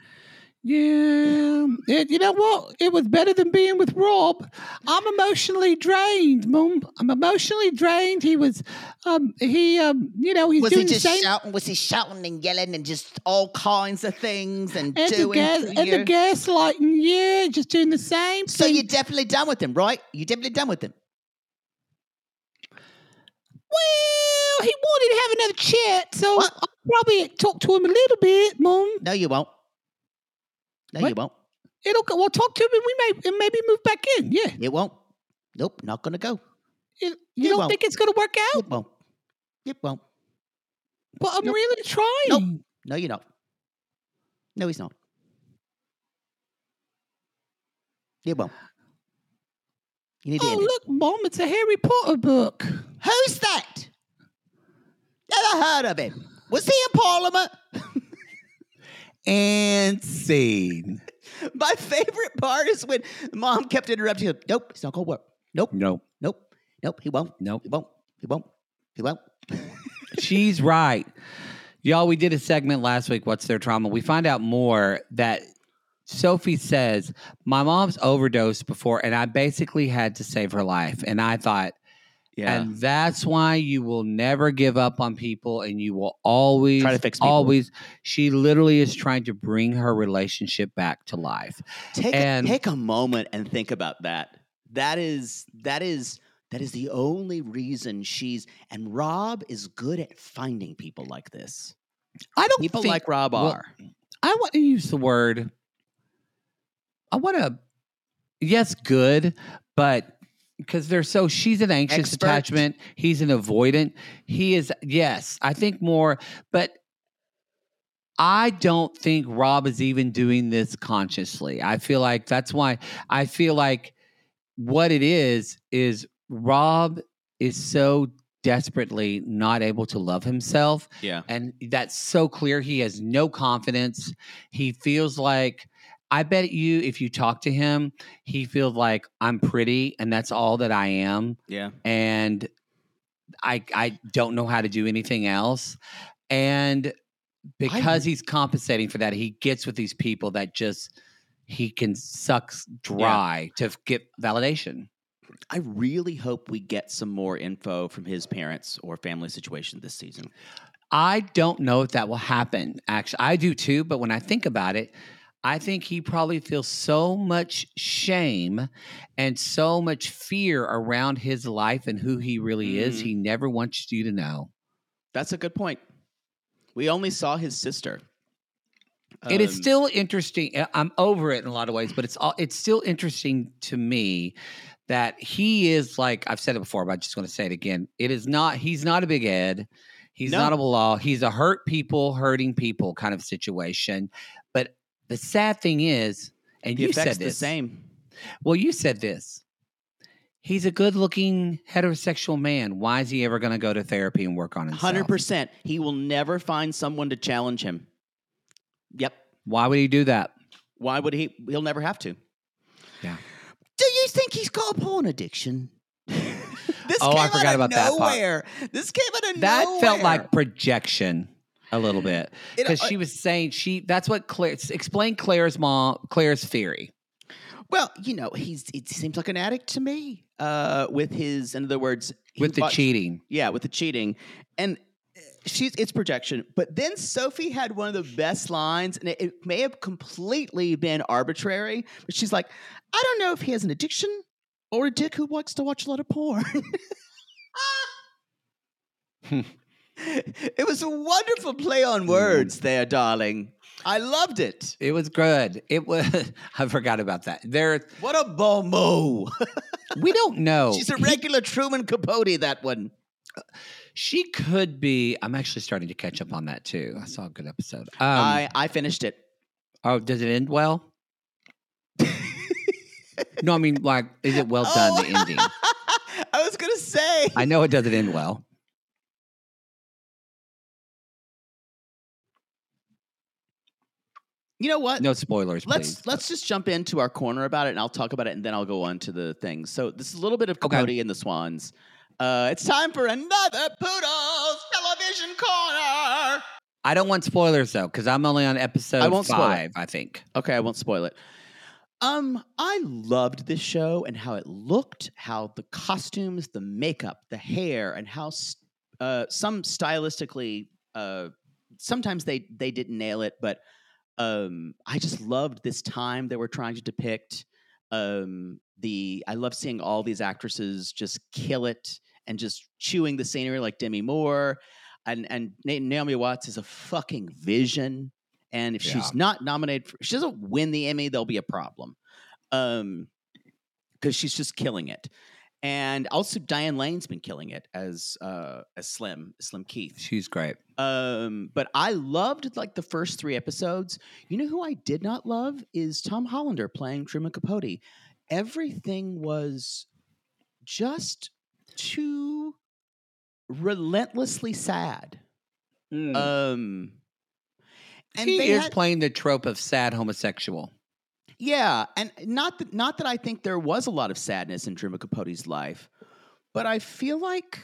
S3: Yeah. You know what? It was better than being with Rob. I'm emotionally drained, Mom. I'm emotionally drained. He was, he's
S1: Was
S3: doing
S1: he
S3: the same.
S1: shouting? Was he shouting and yelling and just all kinds of things and
S3: And
S1: doing?
S3: the gaslighting, yeah, just doing the same
S1: So
S3: thing.
S1: you're definitely done with him, right? You're definitely done with him.
S3: Well, he wanted to have another chat, so
S1: What?
S3: I'll probably talk to him a little bit, Mom.
S1: No, you won't. No,
S3: What?
S1: you won't.
S3: We'll talk to him and we maybe move back in. Yeah.
S1: It won't. Nope, not gonna go.
S3: You
S1: It
S3: don't
S1: won't.
S3: think it's going to work out?
S1: It won't. It won't.
S3: But I'm
S1: Nope.
S3: really trying.
S1: Nope. No, you're not. No, he's not. It won't. You need to
S3: Oh,
S1: end it.
S3: look, Mom, it's a Harry Potter book.
S1: Who's that? Never heard of him. Was he in Parliament?
S3: And scene.
S1: My favorite part is when Mom kept interrupting him. Nope, it's not gonna work. Nope,
S3: No.
S1: nope, nope. He won't.
S3: Nope.
S1: He won't. He won't. He won't.
S3: She's right. Y'all, we did a segment last week, What's Their Trauma? We find out more that Sophie says, my mom's overdosed before, and I basically had to save her life. And I thought, and that's why you will never give up on people, and you will always
S1: Try to fix people.
S3: always. She literally is trying to bring her relationship back to life.
S1: Take a moment and think about that. That is the only reason and Rob is good at finding people like this.
S3: I don't
S1: People
S3: think,
S1: like Rob are.
S3: I want to use the word. Yes, good, but because she's an anxious
S1: Expert.
S3: attachment. He's an avoidant. He is, yes, I think more, but I don't think Rob is even doing this consciously. I feel like that's why I feel like what it is Rob is so desperately not able to love himself.
S1: Yeah.
S3: And that's so clear. He has no confidence. He feels like, I bet you, if you talk to him, he feels like I'm pretty and that's all that I am.
S1: Yeah.
S3: And I don't know how to do anything else. And because he's compensating for that, he gets with these people that just he can suck dry to get validation.
S1: I really hope we get some more info from his parents or family situation this season.
S3: I don't know if that will happen. Actually, I do too. But when I think about it, I think he probably feels so much shame and so much fear around his life and who he really is. He never wants you to know.
S1: That's a good point. We only saw his sister.
S3: It is still interesting. I'm over it in a lot of ways, but it's still interesting to me that he is, like I've said it before, but I'm just going to say it again. He's not a Big Ed. He's not a Bilal. He's a hurting people kind of situation. But the sad thing is, and you said this.
S1: The same.
S3: Well, you said this. He's a good-looking heterosexual man. Why is he ever going to go to therapy and work on himself?
S1: 100%. He will never find someone to challenge him. Yep.
S3: Why would he do that?
S1: Why would he? He'll never have to.
S3: Yeah.
S1: Do you think he's got a porn addiction?
S3: I forgot about that part.
S1: This came out of
S3: That
S1: nowhere.
S3: felt like projection a little bit because she was saying that's what explain Claire's theory.
S1: Well, it seems like an addict to me. With his, in other words,
S3: cheating.
S1: Yeah, with the cheating, and it's projection. But then Sophie had one of the best lines, and it may have completely been arbitrary, but she's like, "I don't know if he has an addiction or a dick who likes to watch a lot of porn." It was a wonderful play on words there, darling. I loved it.
S3: It was good. It was. I forgot about that.
S1: What a bon mot.
S3: We don't know.
S1: She's a regular Truman Capote, that one.
S3: She could be. I'm actually starting to catch up on that too. I saw a good episode.
S1: I finished it.
S3: Oh, does it end well? No, I mean, like, is it well done? The ending.
S1: I was going to say.
S3: I know it doesn't end well.
S1: You know what?
S3: No spoilers, please.
S1: Let's just jump into our corner about it, and I'll talk about it, and then I'll go on to the things. So this is a little bit of Capote and the Swans. It's time for another Poodles Television Corner.
S3: I don't want spoilers though, because I'm only on episode 5. I think.
S1: Okay, I won't spoil it. I loved this show and how it looked, how the costumes, the makeup, the hair, and how some stylistically, sometimes they didn't nail it, but I just loved this time they were trying to depict. I love seeing all these actresses just kill it and just chewing the scenery like Demi Moore, and Naomi Watts is a fucking vision. And if she's not nominated, if she doesn't win the Emmy, there'll be a problem, because she's just killing it. And also Diane Lane's been killing it as Slim Keith.
S3: She's great.
S1: But I loved like the first 3 episodes. You know who I did not love is Tom Hollander playing Truman Capote. Everything was just too relentlessly sad. And
S3: he is playing the trope of sad homosexual.
S1: Yeah, and not that I think there was a lot of sadness in Truman Capote's life, but I feel like,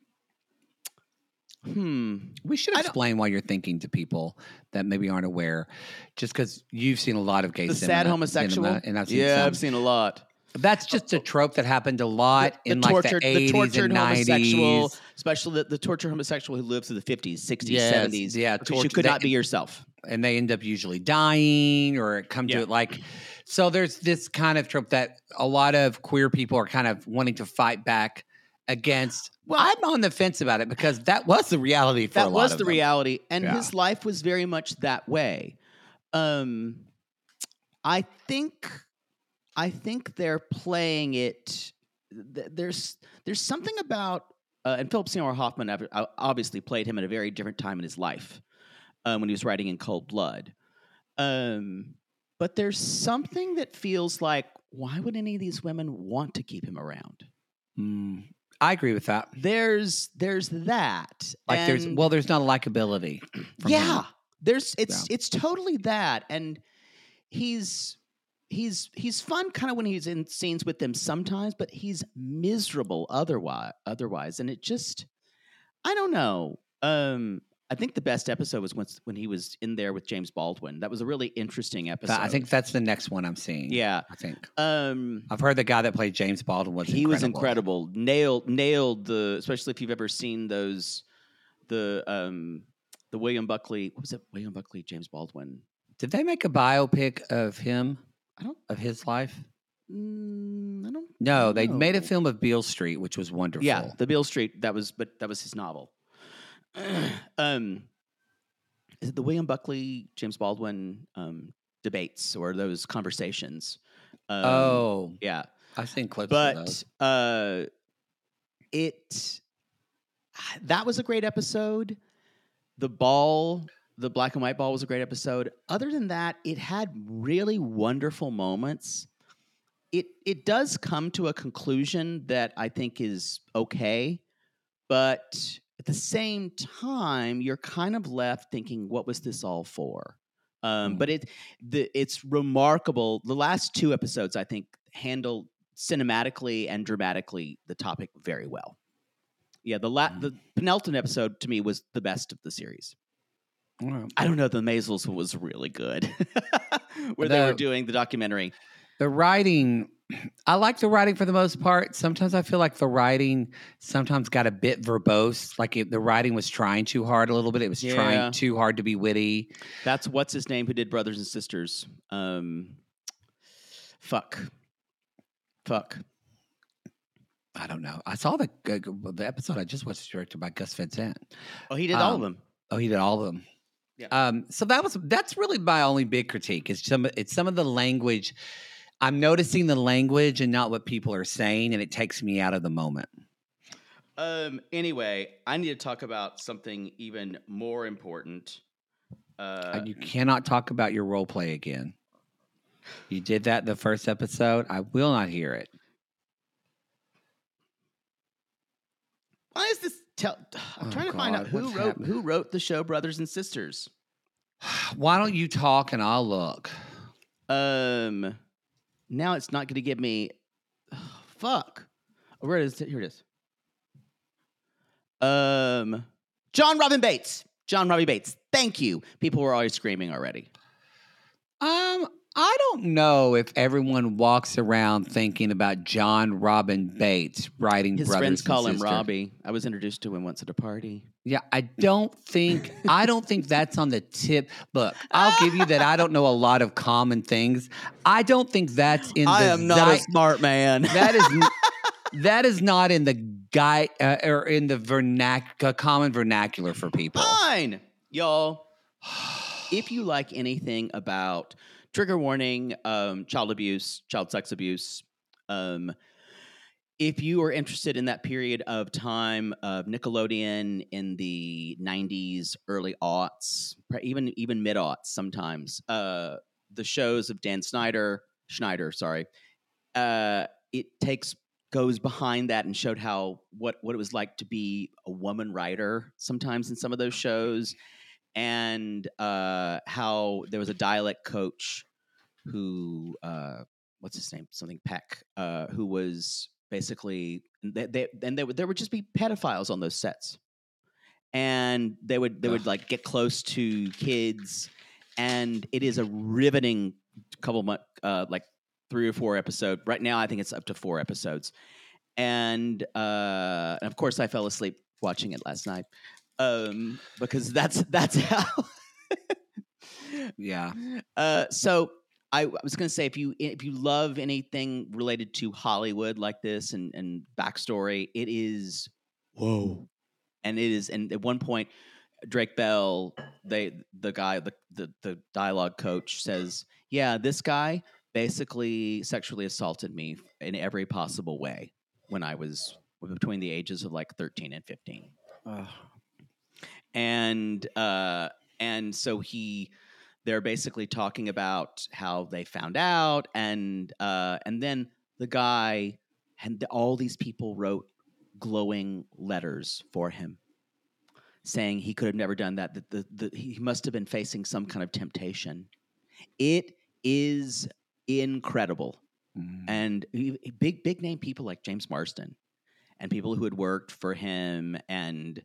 S3: we should explain why you're thinking to people that maybe aren't aware, just because you've seen a lot of gay
S1: the
S3: cinema,
S1: sad homosexual,
S3: and I've seen
S1: I've seen a lot.
S3: That's just a trope that happened a lot in like the 80s and 90s.
S1: Especially the tortured homosexual who lives through the 50s, 60s,
S3: Yes,
S1: 70s.
S3: yeah,
S1: Because you could not be yourself.
S3: And they end up usually dying or come to it like... So there's this kind of trope that a lot of queer people are kind of wanting to fight back against. Well, I'm on the fence about it because that was the reality for a lot of them. That was the
S1: reality, and his life was very much that way. I think they're playing it. There's something about, and Philip Seymour Hoffman obviously played him at a very different time in his life when he was writing in Cold Blood. But there's something that feels like, why would any of these women want to keep him around?
S3: I agree with that.
S1: There's that.
S3: Like there's not a likability.
S1: Yeah. It's totally that. And he's fun kind of when he's in scenes with them sometimes, but he's miserable otherwise. And it just, I don't know. I think the best episode was when he was in there with James Baldwin. That was a really interesting episode.
S3: I think that's the next one I'm seeing.
S1: Yeah,
S3: I think. I've heard the guy that played James Baldwin was incredible. He was
S1: incredible. Nailed the, especially if you've ever seen the William Buckley. What was it? William Buckley, James Baldwin.
S3: Did they make a biopic of him? Of his life?
S1: I don't.
S3: No, they made a film of Beale Street, which was wonderful.
S1: Yeah, the Beale Street. That was his novel. Is it the William Buckley, James Baldwin debates or those conversations? Yeah,
S3: I've seen clips of those.
S1: But that was a great episode. The black and white ball was a great episode. Other than that, it had really wonderful moments. It does come to a conclusion that I think is okay, but at the same time, you're kind of left thinking, what was this all for? But it's remarkable. The last 2 episodes, I think, handle cinematically and dramatically the topic very well. Yeah, the penultimate episode to me was the best of the series. I don't know. The Maisels was really good, where they were doing the documentary.
S3: The writing, I like the writing for the most part. Sometimes I feel like the writing sometimes got a bit verbose. Like the writing was trying too hard a little bit. It was trying too hard to be witty.
S1: That's what's his name who did Brothers and Sisters. Fuck.
S3: I don't know. I saw the episode I just watched, directed by Gus Van Sant.
S1: Oh, he did all of them.
S3: Oh, he did all of them.
S1: Yeah.
S3: So that's really my only big critique. It's some of the language. I'm noticing the language and not what people are saying, and it takes me out of the moment.
S1: Anyway, I need to talk about something even more important.
S3: You cannot talk about your role play again. You did that in the first episode. I will not hear it.
S1: Why is this? I'm trying to find out who wrote the show Brothers and Sisters.
S3: Why don't you talk and I'll look?
S1: Now it's not going to give me. Fuck. Where is it? Here it is. John Robin Bates. John Robbie Bates. Thank you. People were always screaming already.
S3: I don't know if everyone walks around thinking about John Robin Bates writing
S1: His
S3: Brothers
S1: friends
S3: and
S1: call him
S3: Sisters.
S1: Robbie. I was introduced to him once at a party.
S3: Yeah, I don't think that's on the tip. Look, I'll give you that I don't know a lot of common things. I don't think that's in
S1: I
S3: the
S1: am not a smart man.
S3: That is not in the guy or in the common vernacular for people.
S1: Fine, y'all. If you like anything about trigger warning, child abuse, child sex abuse, if you are interested in that period of time of Nickelodeon in the 90s, early aughts, even mid-aughts sometimes, the shows of Dan Schneider, it goes behind that and showed how what it was like to be a woman writer sometimes in some of those shows, and how there was a dialect coach who what's his name, something Peck, who was basically there would just be pedophiles on those sets, and they would like get close to kids, and it is a riveting couple months, like 3 or 4 episodes. Right now, I think it's up to 4 episodes, and of course, I fell asleep watching it last night, because that's how.
S3: Yeah.
S1: So I was going to say, if you love anything related to Hollywood like this and backstory, it is whoa, and it is. And at one point, Drake Bell, the dialogue coach, says, "Yeah, this guy basically sexually assaulted me in every possible way when I was between the ages of like 13 and 15." And so they're basically talking about how they found out, and then the guy and all these people wrote glowing letters for him, saying he could have never done that. That he must have been facing some kind of temptation. It is incredible, and big name people like James Marsden, and people who had worked for him, and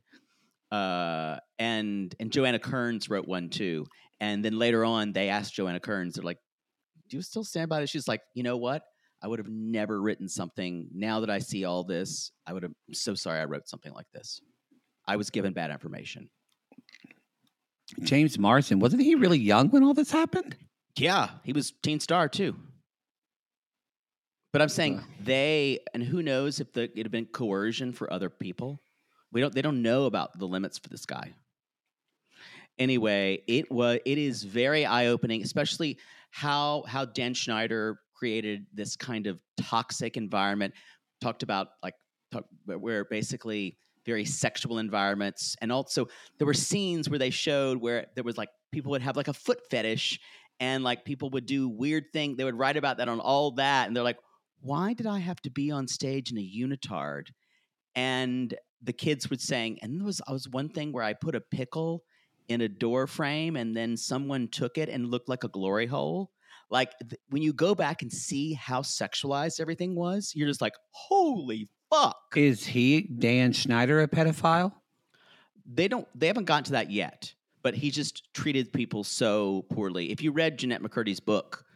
S1: Joanna Kearns wrote one too. And then later on, they asked Joanna Kearns, they're like, "Do you still stand by it?" She's like, "You know what? I would have never written something. Now that I see all this, I'm so sorry I wrote something like this. I was given bad information."
S3: James Marsden, wasn't he really young when all this happened?
S1: Yeah, he was teen star too. But I'm saying and who knows if it had been coercion for other people. They don't know about the limits for this guy. Anyway, it is very eye-opening, especially how Dan Schneider created this kind of toxic environment. Talked about where basically very sexual environments, and also there were scenes where they showed where there was like people would have like a foot fetish, and like people would do weird things. They would write about that on all that, and they're like, "Why did I have to be on stage in a unitard?" And the kids would saying, and there was one thing where I put a pickle in a door frame, and then someone took it and looked like a glory hole. Like when you go back and see how sexualized everything was, you're just like, holy fuck.
S3: Is Dan Schneider a pedophile?
S1: They haven't gotten to that yet, but he just treated people so poorly. If you read Jeanette McCurdy's book,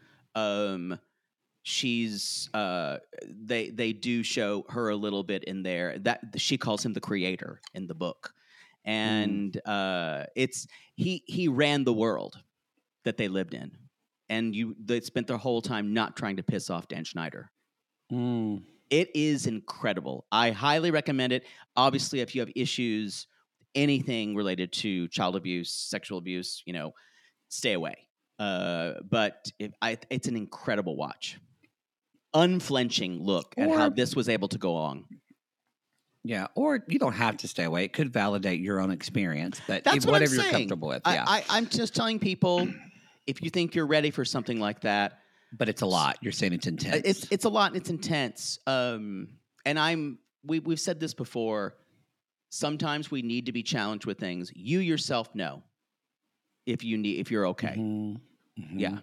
S1: she's they do show her a little bit in there, that she calls him the creator in the book. And he ran the world that they lived in, and they spent their whole time not trying to piss off Dan Schneider. It is incredible. I highly recommend it. Obviously, if you have issues, anything related to child abuse, sexual abuse, stay away. But it's an incredible watch. Unflinching look at how
S3: Or-
S1: this was able to go on.
S3: Yeah, or you don't have to stay away. It could validate your own experience, but
S1: That's what
S3: whatever
S1: I'm
S3: you're
S1: saying.
S3: comfortable with. Yeah,
S1: I'm just telling people, if you think you're ready for something like that,
S3: but it's a lot. You're saying it's intense.
S1: it's a lot and it's intense. And we've said this before. Sometimes we need to be challenged with things. You yourself know if you're okay.
S3: Mhm. Mhm.
S1: Yeah.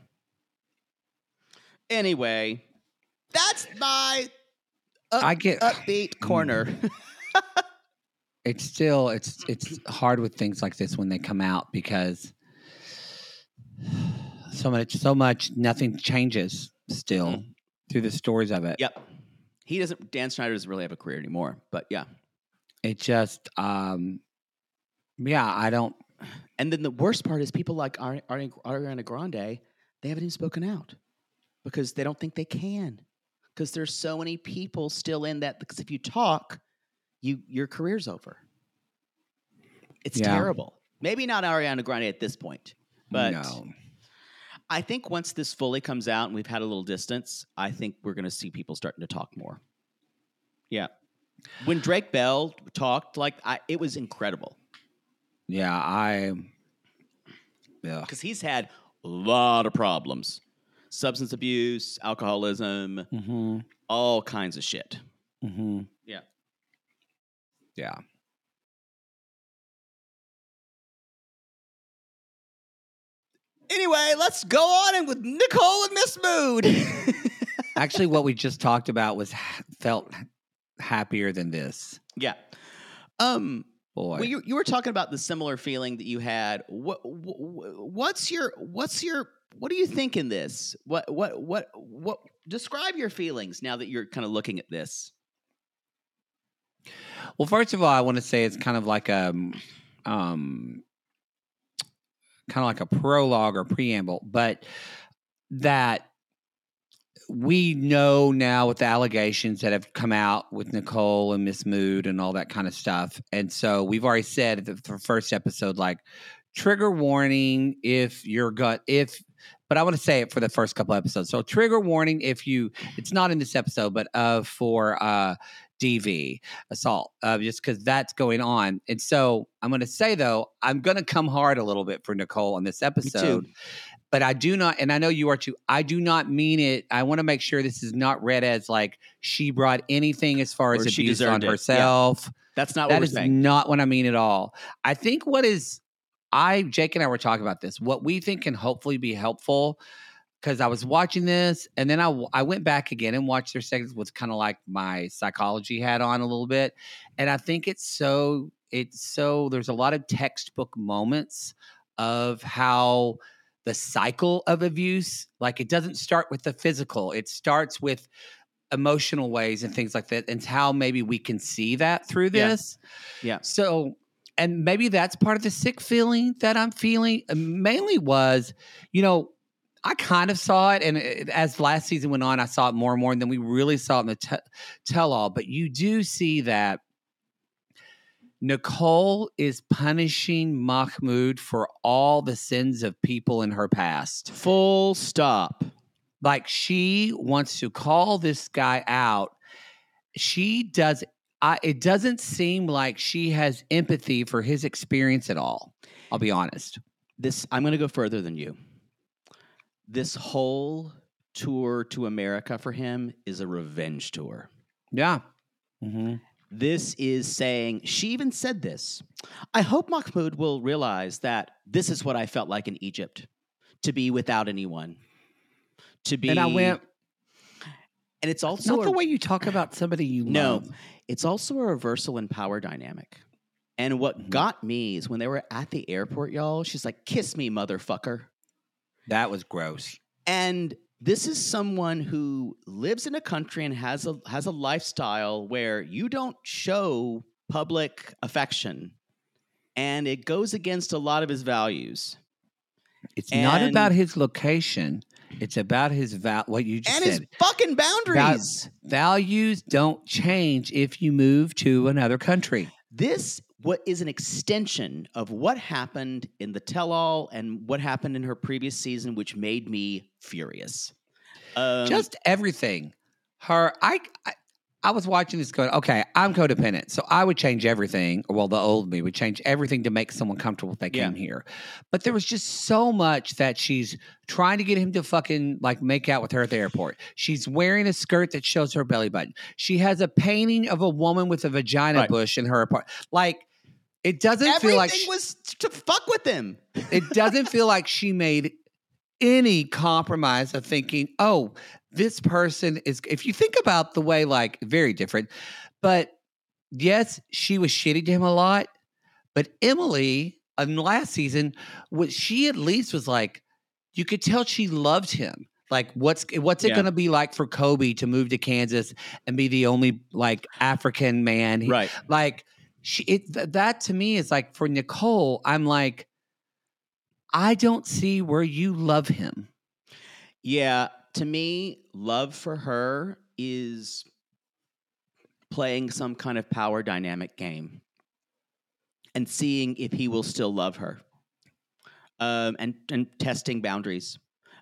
S1: Anyway, that's my upbeat corner.
S3: It's still it's hard with things like this when they come out because so much nothing changes still through the stories of it.
S1: Yep. Dan Snyder doesn't really have a career anymore, but yeah.
S3: It just I don't.
S1: And then the worst part is people like Ariana Grande, they haven't even spoken out because they don't think they can. Because there's so many people still in that. Because if you talk, your career's over. It's terrible. Maybe not Ariana Grande at this point, but
S3: No.
S1: I think once this fully comes out and we've had a little distance, I think we're going to see people starting to talk more. Yeah. When Drake Bell talked, it was incredible.
S3: Yeah,
S1: Because he's had a lot of problems. Substance abuse, alcoholism,
S3: Mm-hmm.
S1: all kinds of shit.
S3: Mm-hmm.
S1: Yeah.
S3: Yeah.
S1: Anyway, let's go on in with Nicole and Miss Mood.
S3: Actually, what we just talked about felt happier than this.
S1: Yeah.
S3: Boy.
S1: Well, you were talking about the similar feeling that you had. What do you think in this? What describe your feelings now that you're kind of looking at this?
S3: Well, first of all, I want to say it's kind of like a prologue or preamble, but that we know now with the allegations that have come out with Nicole and Miss Mood and all that kind of stuff. And so we've already said at the first episode, like, trigger warning but I want to say it for the first couple episodes. So trigger warning it's not in this episode, but for DV assault, just because that's going on. And so I'm going to say, though, I'm going to come hard a little bit for Nicole on this episode. But I do not, and I know you are too, I do not mean it. I want to make sure this is not read as like she brought anything as far as abuse on herself.
S1: Yeah. That's not what we're saying.
S3: That is not what I mean at all. I think Jake and I were talking about this, what we think can hopefully be helpful, because I was watching this and then I went back again and watched their segments with kind of like my psychology hat on a little bit. And I think it's so there's a lot of textbook moments of how the cycle of abuse, like it doesn't start with the physical, it starts with emotional ways and things like that, and how maybe we can see that through this.
S1: Yeah.
S3: So, and maybe that's part of the sick feeling that I'm feeling. Mainly was, I kind of saw it, and as last season went on, I saw it more and more, and then we really saw it in the tell-all. But you do see that Nicole is punishing Mahmoud for all the sins of people in her past.
S1: Full stop.
S3: Like, she wants to call this guy out. It doesn't seem like she has empathy for his experience at all. I'll be honest.
S1: I'm going to go further than you. This whole tour to America for him is a revenge tour.
S3: Yeah. Mm-hmm.
S1: This is saying, she even said this, I hope Mahmoud will realize that this is what I felt like in Egypt, to be without anyone.
S3: And I went,
S1: and it's also
S3: not the way you talk about somebody you love.
S1: No, it's also a reversal in power dynamic. And what got me is when they were at the airport, y'all, she's like, kiss me, motherfucker.
S3: That was gross.
S1: And this is someone who lives in a country and has a lifestyle where you don't show public affection, and it goes against a lot of his values.
S3: It's not about his location. It's about his what you just
S1: And
S3: said.
S1: his fucking boundaries.
S3: Values don't change if you move to another country.
S1: This what is an extension of what happened in the tell-all and what happened in her previous season, which made me furious.
S3: Just everything. I was watching this going, okay, I'm codependent. So I would change everything. Well, the old me would change everything to make someone comfortable if they came here. But there was just so much that she's trying to get him to fucking like make out with her at the airport. She's wearing a skirt that shows her belly button. She has a painting of a woman with a vagina bush in her apartment. Like, it doesn't feel like
S1: everything was to fuck with him.
S3: It doesn't feel like she made any compromise of thinking, oh, this person is, if you think about the way, like, very different. But yes, she was shitty to him a lot. But Emily, in last season, she at least was like, you could tell she loved him. Like, what's it going to be like for Kobe to move to Kansas and be the only, like, African man?
S1: Right.
S3: Like, that to me is like, for Nicole, I'm like, I don't see where you love him.
S1: Yeah, to me, love for her is playing some kind of power dynamic game and seeing if he will still love her, and testing boundaries.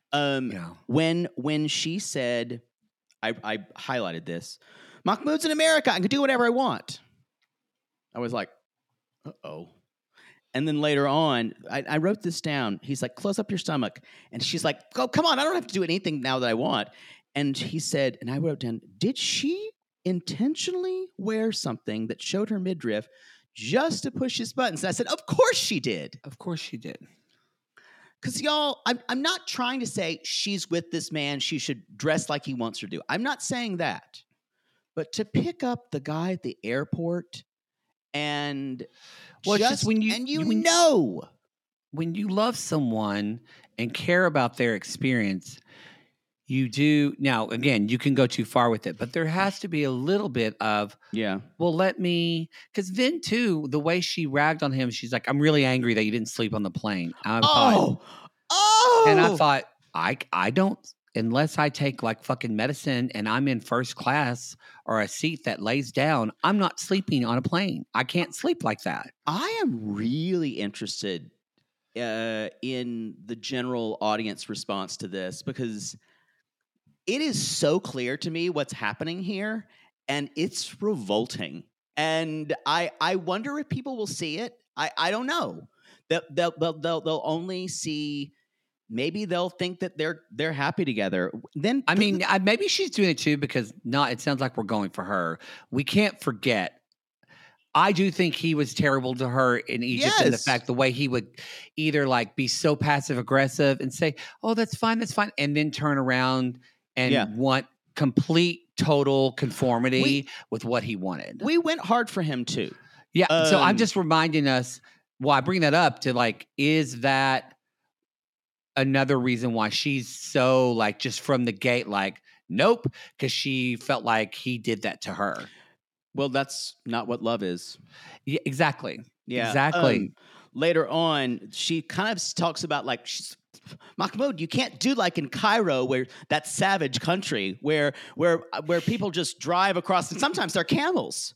S1: When she said, I highlighted this, Mahmoud's in America, I can do whatever I want. I was like, uh-oh. And then later on, I wrote this down. He's like, close up your stomach. And she's like, oh, come on, I don't have to do anything now that I want. And he said, and I wrote down, did she intentionally wear something that showed her midriff just to push his buttons? And I said, of course she did.
S3: Of course she did.
S1: Because, y'all, I'm not trying to say she's with this man, she should dress like he wants her to do. I'm not saying that. But to pick up the guy at the airport and...
S3: Well, it's just when you love someone and care about their experience, you do. Now, again, you can go too far with it, but there has to be a little bit of, well, because then too, the way she ragged on him, she's like, I'm really angry that you didn't sleep on the plane. And I thought, I don't, unless I take like fucking medicine and I'm in first class or a seat that lays down, I'm not sleeping on a plane. I can't sleep like that.
S1: I am really interested in the general audience response to this because it is so clear to me what's happening here, and it's revolting. And I wonder if people will see it. I don't know. They'll only see. Maybe they'll think that they're happy together. Then
S3: I mean, maybe she's doing it too because it sounds like we're going for her. We can't forget. I do think he was terrible to her in Egypt, and the fact the way he would either like be so passive aggressive and say, "Oh, that's fine," and then turn around and want complete total conformity with what he wanted.
S1: We went hard for him too.
S3: Yeah. So I'm just reminding us. Well, I bring that up to like, is that another reason why she's so like just from the gate, like, nope, because she felt like he did that to her.
S1: Well, that's not what love is.
S3: Yeah, exactly.
S1: Yeah,
S3: exactly.
S1: Later on, she kind of talks about like, Mahmoud, you can't do like in Cairo, where that savage country where people just drive across, and sometimes they're camels.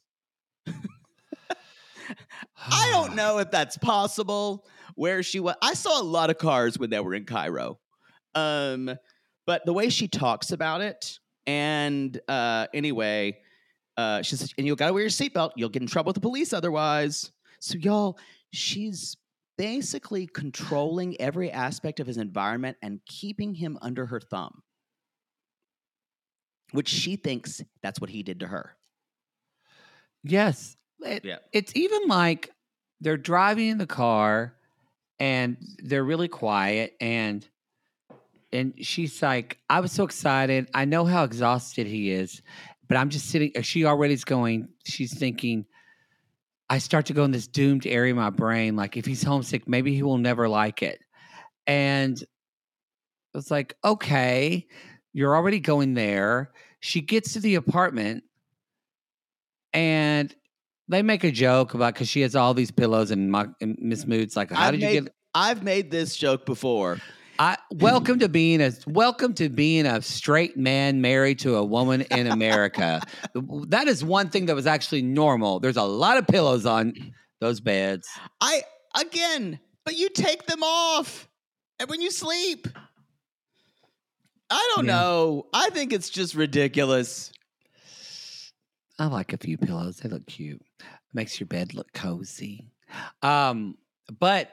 S1: I don't know if that's possible. Where she was, I saw a lot of cars when they were in Cairo, but the way she talks about it, and anyway, she says, "And you got to wear your seatbelt. You'll get in trouble with the police otherwise." So, y'all, she's basically controlling every aspect of his environment and keeping him under her thumb, which she thinks that's what he did to her.
S3: Yes, it's even like they're driving in the car. And they're really quiet, and she's like, I was so excited. I know how exhausted he is, but I'm just sitting. She's thinking, I start to go in this doomed area of my brain. Like, if he's homesick, maybe he will never like it. And it's like, okay, you're already going there. She gets to the apartment, and they make a joke about because she has all these pillows, and Miss Mood's like, "How did you get?"
S1: I've made this joke before.
S3: Welcome to being a straight man married to a woman in America. That is one thing that was actually normal. There's a lot of pillows on those beds.
S1: But you take them off and when you sleep. I don't know. I think it's just ridiculous.
S3: I like a few pillows. They look cute. Makes your bed look cozy. But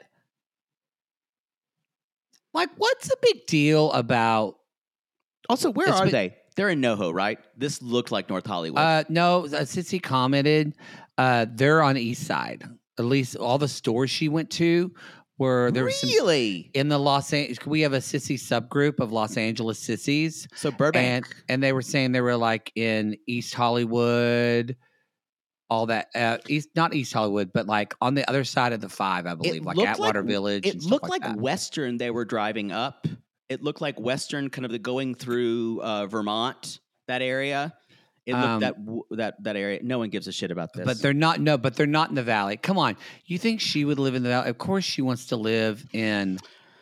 S3: like, what's the big deal about?
S1: Also, where are they? They're in NoHo, right? This looked like North Hollywood.
S3: No, Sissy commented they're on East Side. At least all the stores she went to were there.
S1: Really?
S3: In the Los Angeles, we have a Sissy subgroup of Los Angeles sissies.
S1: So Burbank.
S3: And they were saying they were like in East Hollywood, all that not East Hollywood, but like on the other side of the 5, I believe, like Atwater Village.
S1: It looked like Western. They were driving up. It looked like Western, kind of the going through Vermont, that area. It looked that area. No one gives a shit about this.
S3: But they're not. No, but they're not in the valley. Come on, you think she would live in the valley? Of course, she wants to live in.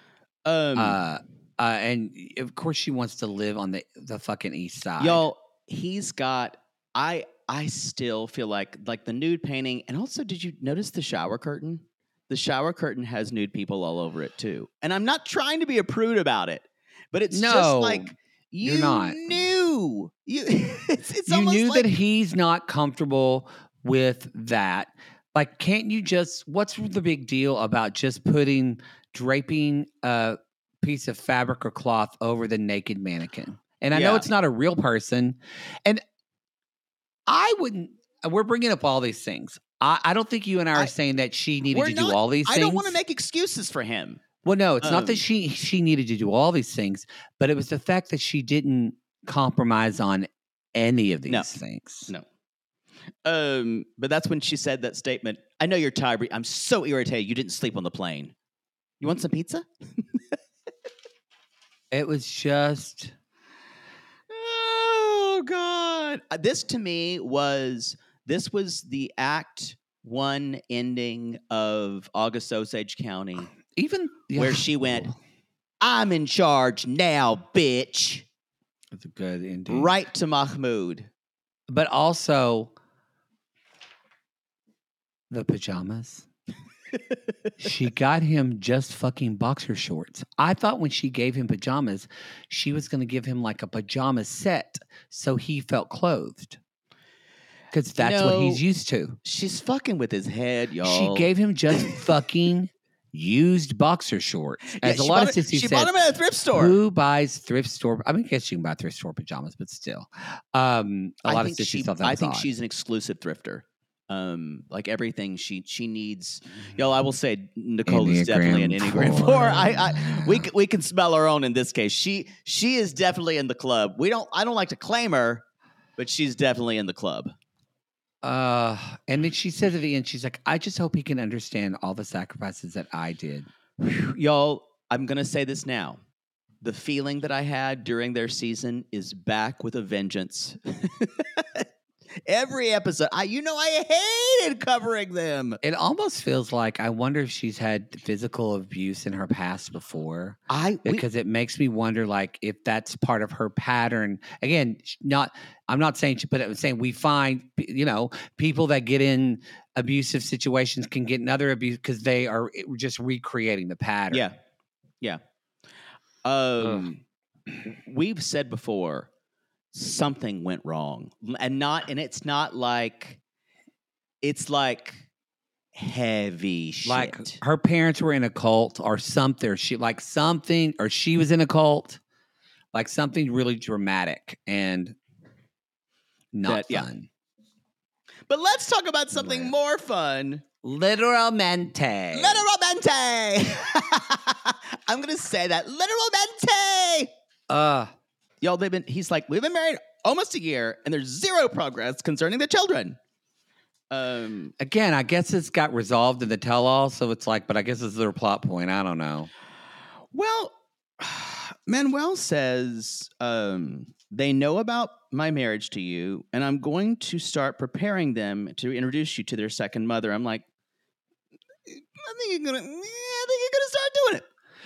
S3: And of course, she wants to live on the fucking east side.
S1: Y'all, he's got. I still feel like the nude painting, and also, did you notice the shower curtain? The shower curtain has nude people all over it too. And I'm not trying to be a prude about it, but it's just like you knew it's
S3: you
S1: almost
S3: knew
S1: like,
S3: that he's not comfortable with that. Like, can't you just? What's the big deal about just draping a piece of fabric or cloth over the naked mannequin? And I know it's not a real person, and I wouldn't. We're bringing up all these things. I don't think you and I are saying that she needed to do all these things.
S1: I don't want to make excuses for him.
S3: Well, no, it's not that she needed to do all these things, but it was the fact that she didn't compromise on any of these things.
S1: No. But that's when she said that statement. I know you're tired. I'm so irritated. You didn't sleep on the plane. You want some pizza?
S3: It was just.
S1: Oh God! This to me was the Act 1 ending of August Osage County, where she went, "I'm in charge now, bitch."
S3: That's a good ending,
S1: right to Mahmoud.
S3: But also the pajamas. She got him just fucking boxer shorts. I thought when she gave him pajamas, she was going to give him like a pajama set so he felt clothed. Because that's what he's used to.
S1: She's fucking with his head, y'all.
S3: She gave him just fucking used boxer shorts. As a lot of sissies said.
S1: She bought them at a thrift store.
S3: Who buys thrift store? I mean, I guess you can buy thrift store pajamas, but still. A lot of sissies thought that was
S1: I think
S3: odd.
S1: she's an exclusive thrifter. Like everything she needs. Yo, I will say Nicole is definitely an Enneagram 4. We can smell her own in this case. She is definitely in the club. I don't like to claim her, but she's definitely in the club.
S3: And then she says at the end, she's like, I just hope he can understand all the sacrifices that I did.
S1: Y'all, I'm gonna say this now. The feeling that I had during their season is back with a vengeance. Every episode, I hated covering them.
S3: It almost feels like I wonder if she's had physical abuse in her past before. Because it makes me wonder, like, if that's part of her pattern. Again, I'm not saying she, but I'm saying we find, people that get in abusive situations can get in other abuse because they are just recreating the pattern.
S1: Yeah. We've said before. Something went wrong, it's not like it's like heavy shit.
S3: Like her parents were in a cult or something, or she was in a cult, like something really dramatic and not fun.
S1: But let's talk about something more fun.
S3: Literalmente.
S1: I'm gonna say that literalmente. Y'all, he's like, we've been married almost a year, and there's zero progress concerning the children.
S3: Again, I guess it's got resolved in the tell-all, so it's like, but I guess it's their plot point. I don't know.
S1: Well, Manuel says they know about my marriage to you, and I'm going to start preparing them to introduce you to their second mother. I'm like, I think you're gonna start doing it.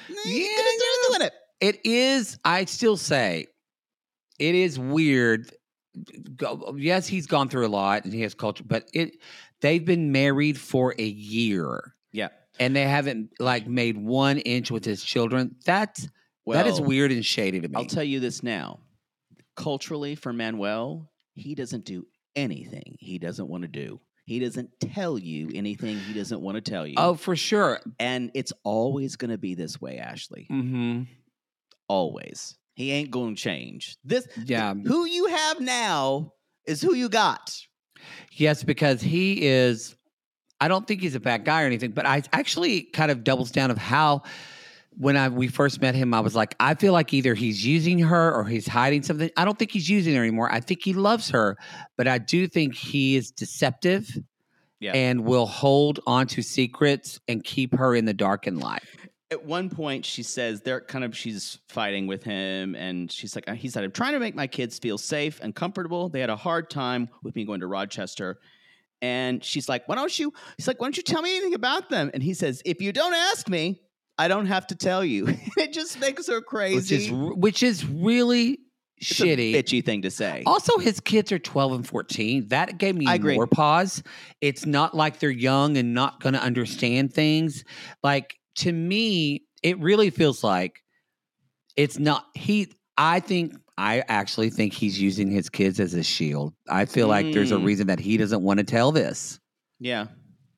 S1: He could have doing it.
S3: It is, I still say, it is weird. Yes, he's gone through a lot and he has culture, but they've been married for a year.
S1: Yeah.
S3: And they haven't like made 1 inch with his children. That is
S1: Well,
S3: weird and shady to me.
S1: I'll tell you this now. Culturally, for Manuel, he doesn't do anything he doesn't want to do. He doesn't tell you anything he doesn't want to tell you.
S3: Oh, for sure.
S1: And it's always going to be this way, Ashley.
S3: Mm-hmm.
S1: Always. He ain't going to change.
S3: Yeah.
S1: Who you have now is who you got.
S3: Yes, because he is, I don't think he's a bad guy or anything, but I actually kind of doubles down of how when we first met him, I was like, I feel like either he's using her or he's hiding something. I don't think he's using her anymore. I think he loves her, but I do think he is deceptive and will hold on to secrets and keep her in the dark in life.
S1: At one point, she says she's fighting with him, and she's like, he said, I'm trying to make my kids feel safe and comfortable. They had a hard time with me going to Rochester. And she's like, why don't you tell me anything about them? And he says, if you don't ask me, I don't have to tell you. It just makes her crazy.
S3: Which is really shitty.
S1: It's a bitchy thing to say.
S3: Also, his kids are 12 and 14. That gave me more pause. It's not like they're young and not going to understand things. Like, to me, it really feels like it's not. I actually think he's using his kids as a shield. I feel like there's a reason that he doesn't want to tell this.
S1: Yeah.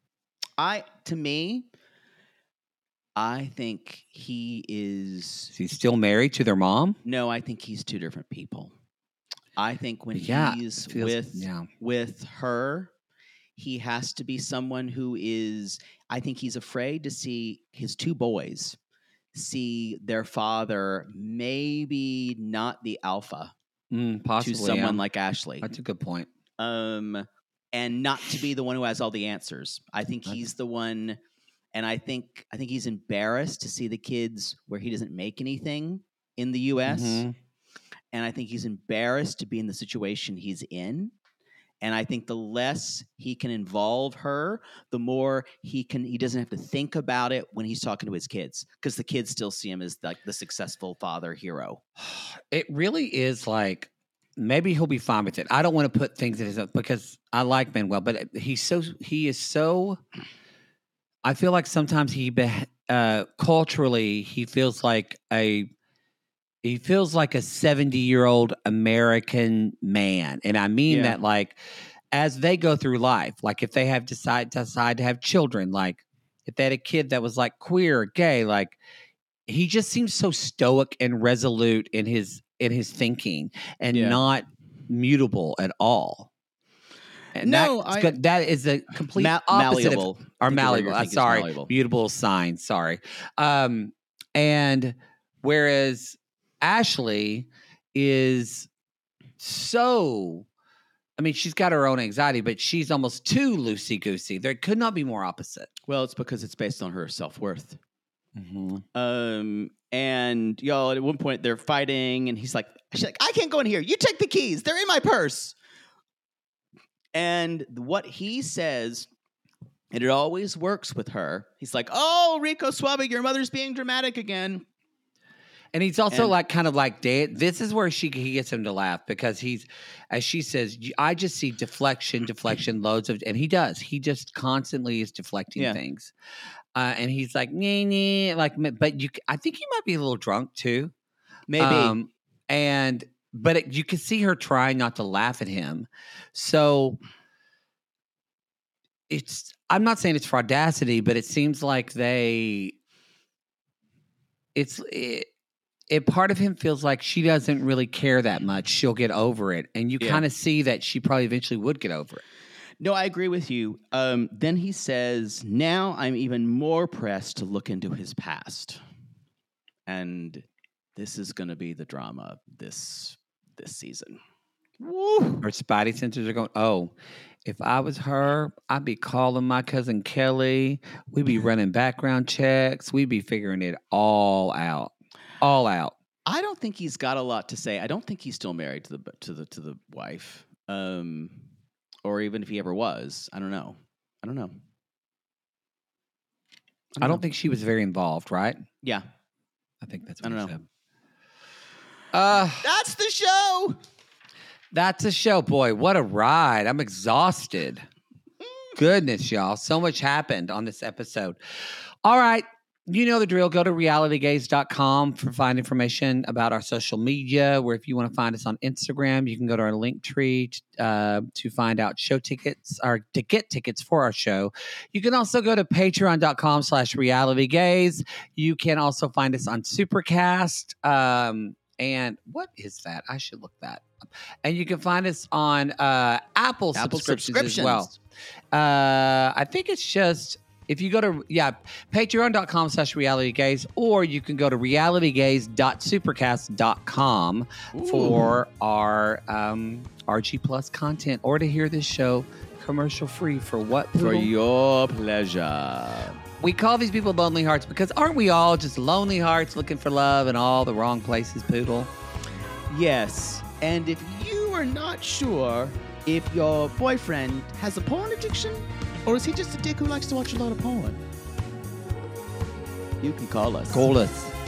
S1: I think he is.
S3: Is he still married to their mom?
S1: No, I think he's two different people. I think when he's with her, he has to be someone who is. I think he's afraid to see his 2 boys see their father maybe not the alpha
S3: possibly,
S1: to someone like Ashley.
S3: That's a good point.
S1: And not to be the one who has all the answers. I think he's the one. And I think he's embarrassed to see the kids where he doesn't make anything in the U.S. Mm-hmm. And I think he's embarrassed to be in the situation he's in. And I think the less he can involve her, the more he doesn't have to think about it when he's talking to his kids, because the kids still see him as like the successful father hero.
S3: It really is like, maybe he'll be fine with it. I don't want to put things in his own, because I like Manuel, but he is so. I feel like sometimes culturally he feels like a 70-year-old American man. And I mean that, like, as they go through life, like if they have decide to have children, like if they had a kid that was like queer or gay, like he just seems so stoic and resolute in his thinking and not mutable at all. And that is a complete opposite
S1: malleable.
S3: Or malleable. Sorry, malleable. Mutable sign. Sorry. And whereas Ashley is so, I mean, she's got her own anxiety, but she's almost too loosey-goosey. There could not be more opposite.
S1: Well, it's because it's based on her self-worth.
S3: Mm-hmm.
S1: And y'all, at one point they're fighting, and she's like, I can't go in here. You take the keys. They're in my purse. And what he says, and it always works with her. He's like, oh, Rico Suave, your mother's being dramatic again.
S3: And he's also kind of like, this is where he gets him to laugh, because he's, as she says, I just see deflection, loads of, and he does. He just constantly is deflecting things. And he's like, nah, like, but I think he might be a little drunk too.
S1: Maybe.
S3: But you can see her trying not to laugh at him. So I'm not saying it's for audacity, but it seems like part of him feels like she doesn't really care that much. She'll get over it. And you kind of see that she probably eventually would get over it.
S1: No, I agree with you. Then he says, now I'm even more pressed to look into his past. And this is going to be the drama this season. Woo!
S3: Her spidey senses are going, oh, if I was her, I'd be calling my cousin Kelly. We'd be running background checks. We'd be figuring it all out. All out.
S1: I don't think he's got a lot to say. I don't think he's still married to the wife. Or even if he ever was. I don't know. I don't
S3: don't think she was very involved, right?
S1: Yeah.
S3: I think that's
S1: I
S3: what he
S1: don't
S3: said.
S1: That's the show.
S3: That's a show, boy. What a ride. I'm exhausted. Goodness, y'all. So much happened on this episode. All right. You know the drill. Go to realitygaze.com for find information about our social media, where if you want to find us on Instagram, you can go to our link tree to find out show tickets or to get tickets for our show. You can also go to patreon.com/realitygaze. You can also find us on Supercast. And what is that? I should look that up. And you can find us on Apple subscriptions as well. I think it's just... If you go to, patreon.com/realitygaze, or you can go to realitygaze.supercast.com for our RG Plus content, or to hear this show commercial free for what?
S1: For your pleasure.
S3: We call these people lonely hearts because aren't we all just lonely hearts looking for love in all the wrong places, Poodle?
S1: Yes. And if you are not sure if your boyfriend has a porn addiction, or is he just a dick who likes to watch a lot of porn? You can call us.
S3: Call us.